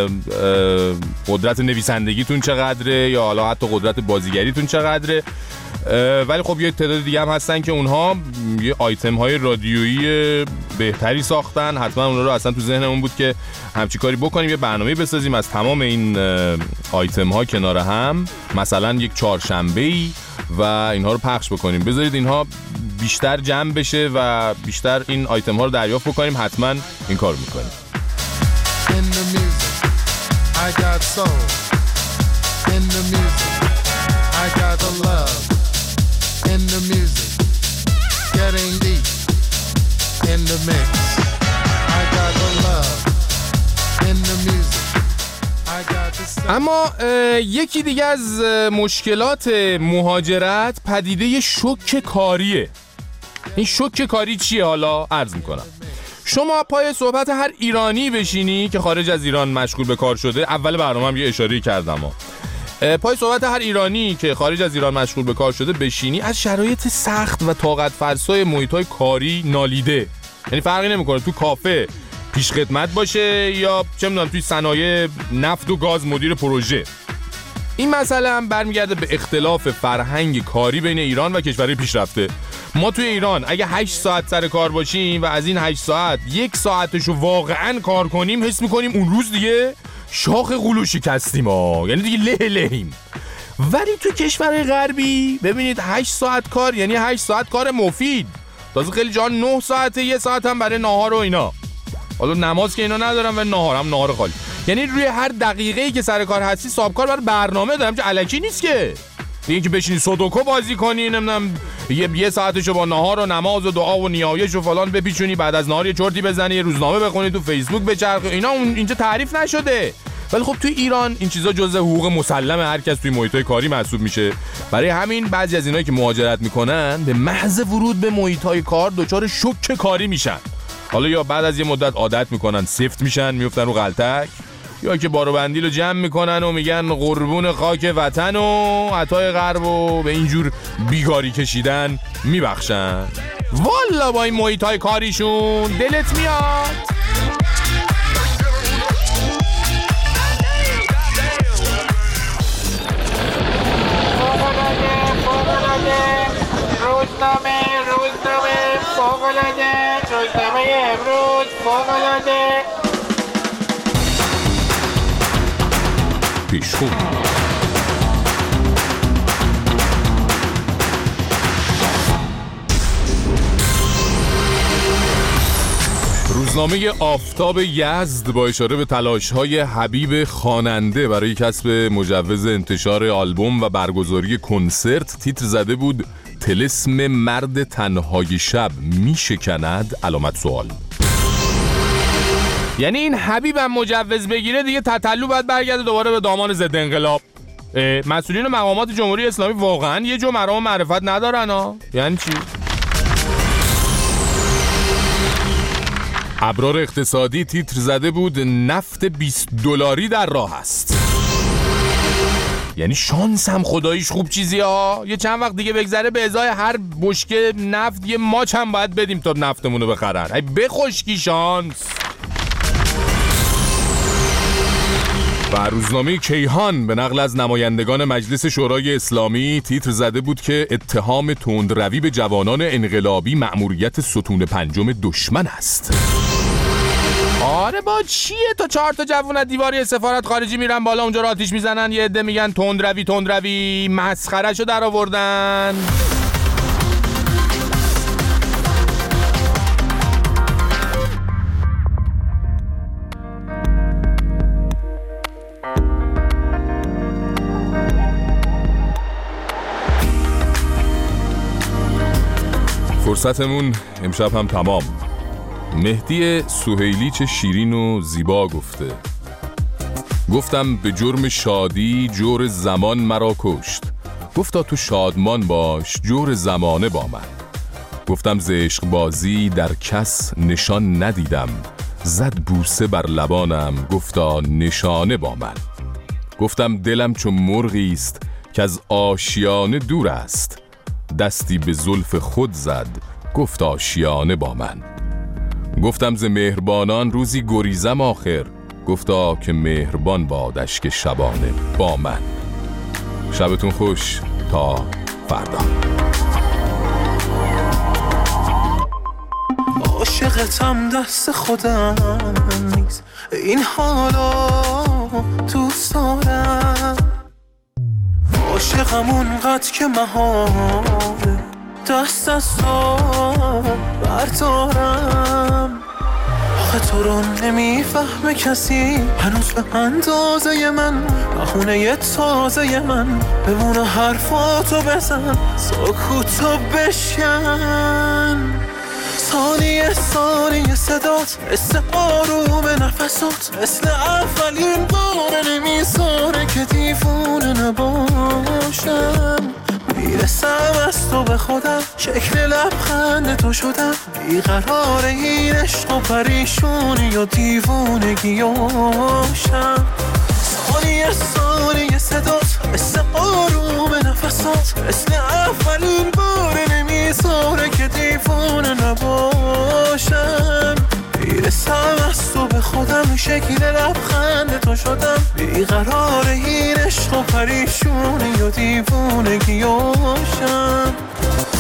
Speaker 2: قدرت نویسندگیتون چقدره یا حالا حتی قدرت بازیگریتون چقدره. ولی خب یه تعداد دیگه هم هستن که اونها یه آیتم های رادیویی بهتری ساختن. حتما اونها رو اصلا تو ذهنمون بود که همچی کاری بکنیم، یه برنامه بسازیم از تمام این آیتم ها کنار هم، مثلا یک چهارشنبه‌ای و اینها رو پخش بکنیم. بذارید اینها بیشتر جمع بشه و بیشتر این آیتم ها رو دریافت بکنیم. حتما این کار میکنیم.
Speaker 22: In the music, getting deep in the mix. I got the love in the music. I got the
Speaker 2: اما یکی دیگه از مشکلات مهاجرت پدیده شوک کاریه. این شوک کاری چیه؟ حالا عرض میکنم. شما پای صحبت هر ایرانی بشینی که خارج از ایران مشغول به کار شده، اول برنامه هم یه اشاره کردم پای صحبت هر ایرانی که خارج از ایران مشغول به کار شده بشینی، از شرایط سخت و طاقت فرسای محیط‌های کاری نالیده. یعنی فرقی نمیکنه تو کافه پیش خدمت باشه یا چه میدونم توی صنایع نفت و گاز مدیر پروژه. این مسئله هم برمیگرده به اختلاف فرهنگ کاری بین ایران و کشورهای پیشرفته. ما توی ایران اگه 8 ساعت سر کار باشیم و از این 8 ساعت 1 ساعتشو واقعاً کار کنیم، حس میکنیم اون روز دیگه شاخ قلو شکستیم یعنی دیگه لهیم. ولی تو کشورهای غربی ببینید 8 ساعت کار یعنی 8 ساعت کار مفید. تازه خیلی جا 9 ساعته، 1 ساعت هم برای ناهار و اینا. حالا نماز که اینا ندارم و ناهار خالی. یعنی روی هر دقیقه‌ای که سر کار هستی صاحب کار برای برنامه دارم که الکی نیست که. دیگه که بشینی سودوکو بازی کنی، نمیدونم یه ساعتشو با ناهار و نماز و دعا و نیایش و فلان بپیچونی، بعد از نهار یه چرتی بزنی، یه روزنامه بخونی، تو فیسبوک بچرخی، اینا اینجا تعریف نشده. ولی خب توی ایران این چیزا جزء حقوق مسلم هر کس توی محیط‌های کاری محسوب میشه. برای همین بعضی از اینایی که مهاجرت میکنن به محض ورود به محیط‌های کار دچار شوک کاری میشن. حالا یا بعد از یه مدت عادت میکنن، سفت میشن، میافتن رو غلطک، یا که بارو بندی رو جمع میکنن و میگن قربون خاک وطن و عطای غرب و به اینجور بیگاری کشیدن میبخشن. والا با این محیط‌های کاریشون دلت میاد. روزنامه امروز فوق‌العاده. پیشخون روزنامه آفتاب یزد با اشاره به تلاش‌های حبیب خواننده برای کسب مجوز انتشار آلبوم و برگزاری کنسرت تیتر زده بود طلسم مرد تنهای شب میشکند علامت سوال. یعنی این حبیب هم مجوز بگیره دیگه تتلو باید برگرده دوباره به دامان ضد انقلاب. مسئولین و مقامات جمهوری اسلامی واقعا یه جو مرام معرفت ندارن ها؟ یعنی چی؟ ابرار اقتصادی تیتر زده بود نفت $20 در راه است. یعنی شانس هم خداییش خوب چیزی ها. یه چند وقت دیگه بگذره به ازای هر بشکه نفت یه ماچ هم باید بدیم تا نفتمونو بخرن. ای بخشکی شانس. و روزنامه کیهان به نقل از نمایندگان مجلس شورای اسلامی تیتر زده بود که اتهام تندروی به جوانان انقلابی مأموریت ستون پنجم دشمن است. آره با چیه؟ تا 4 تا جوون از دیواری سفارت خارجی میرن بالا اونجا رو آتیش میزنن، یه عده میگن تندروی مسخرهشو در آوردن. فرصتمون امشب هم تمام. مهدی سهیلی چه شیرین و زیبا گفته. گفتم به جرم شادی جور زمان مرا کشت. گفتا تو شادمان باش جور زمانه با من. گفتم ز عشق بازی در کس نشان ندیدم. زد بوسه بر لبانم گفتا نشانه با من. گفتم دلم چون مرغی است که از آشیانه دور است. دستی به زلف خود زد گفت آشیانه با من. گفتم ز مهربانان روزی گریزم آخر. گفتا که مهربان بادش که شبانه با من. شبتون خوش تا فردا.
Speaker 7: عاشقتم دست خودم نیست این حالا دوست دارم. عاشقم اونقدر که محاله دست از تو بردارم. آخه تو رو نمیفهمه کسی هنوز به اندازه من. بهونه تازه من بمونه حرفاتو بزن سکوتو بشکن. ثانیه ثانیه صدات مثل آروم نفسات مثل اولین بار نمیزاد که دیوونه نباشم. میرسم از تو به خودم، شکل لبخند تو شدم، بیقرار این عشق و پریشونی و دیوونگیاشم. ثانیه صدات مثل آروم نفسات، مثل اولین بار نمیذاره که دیوونه نباشم. میرسم از تو به خودم، شکل لبخند تو شدم، بیقرار این عشق و پریشونی و دیوونگیاشم.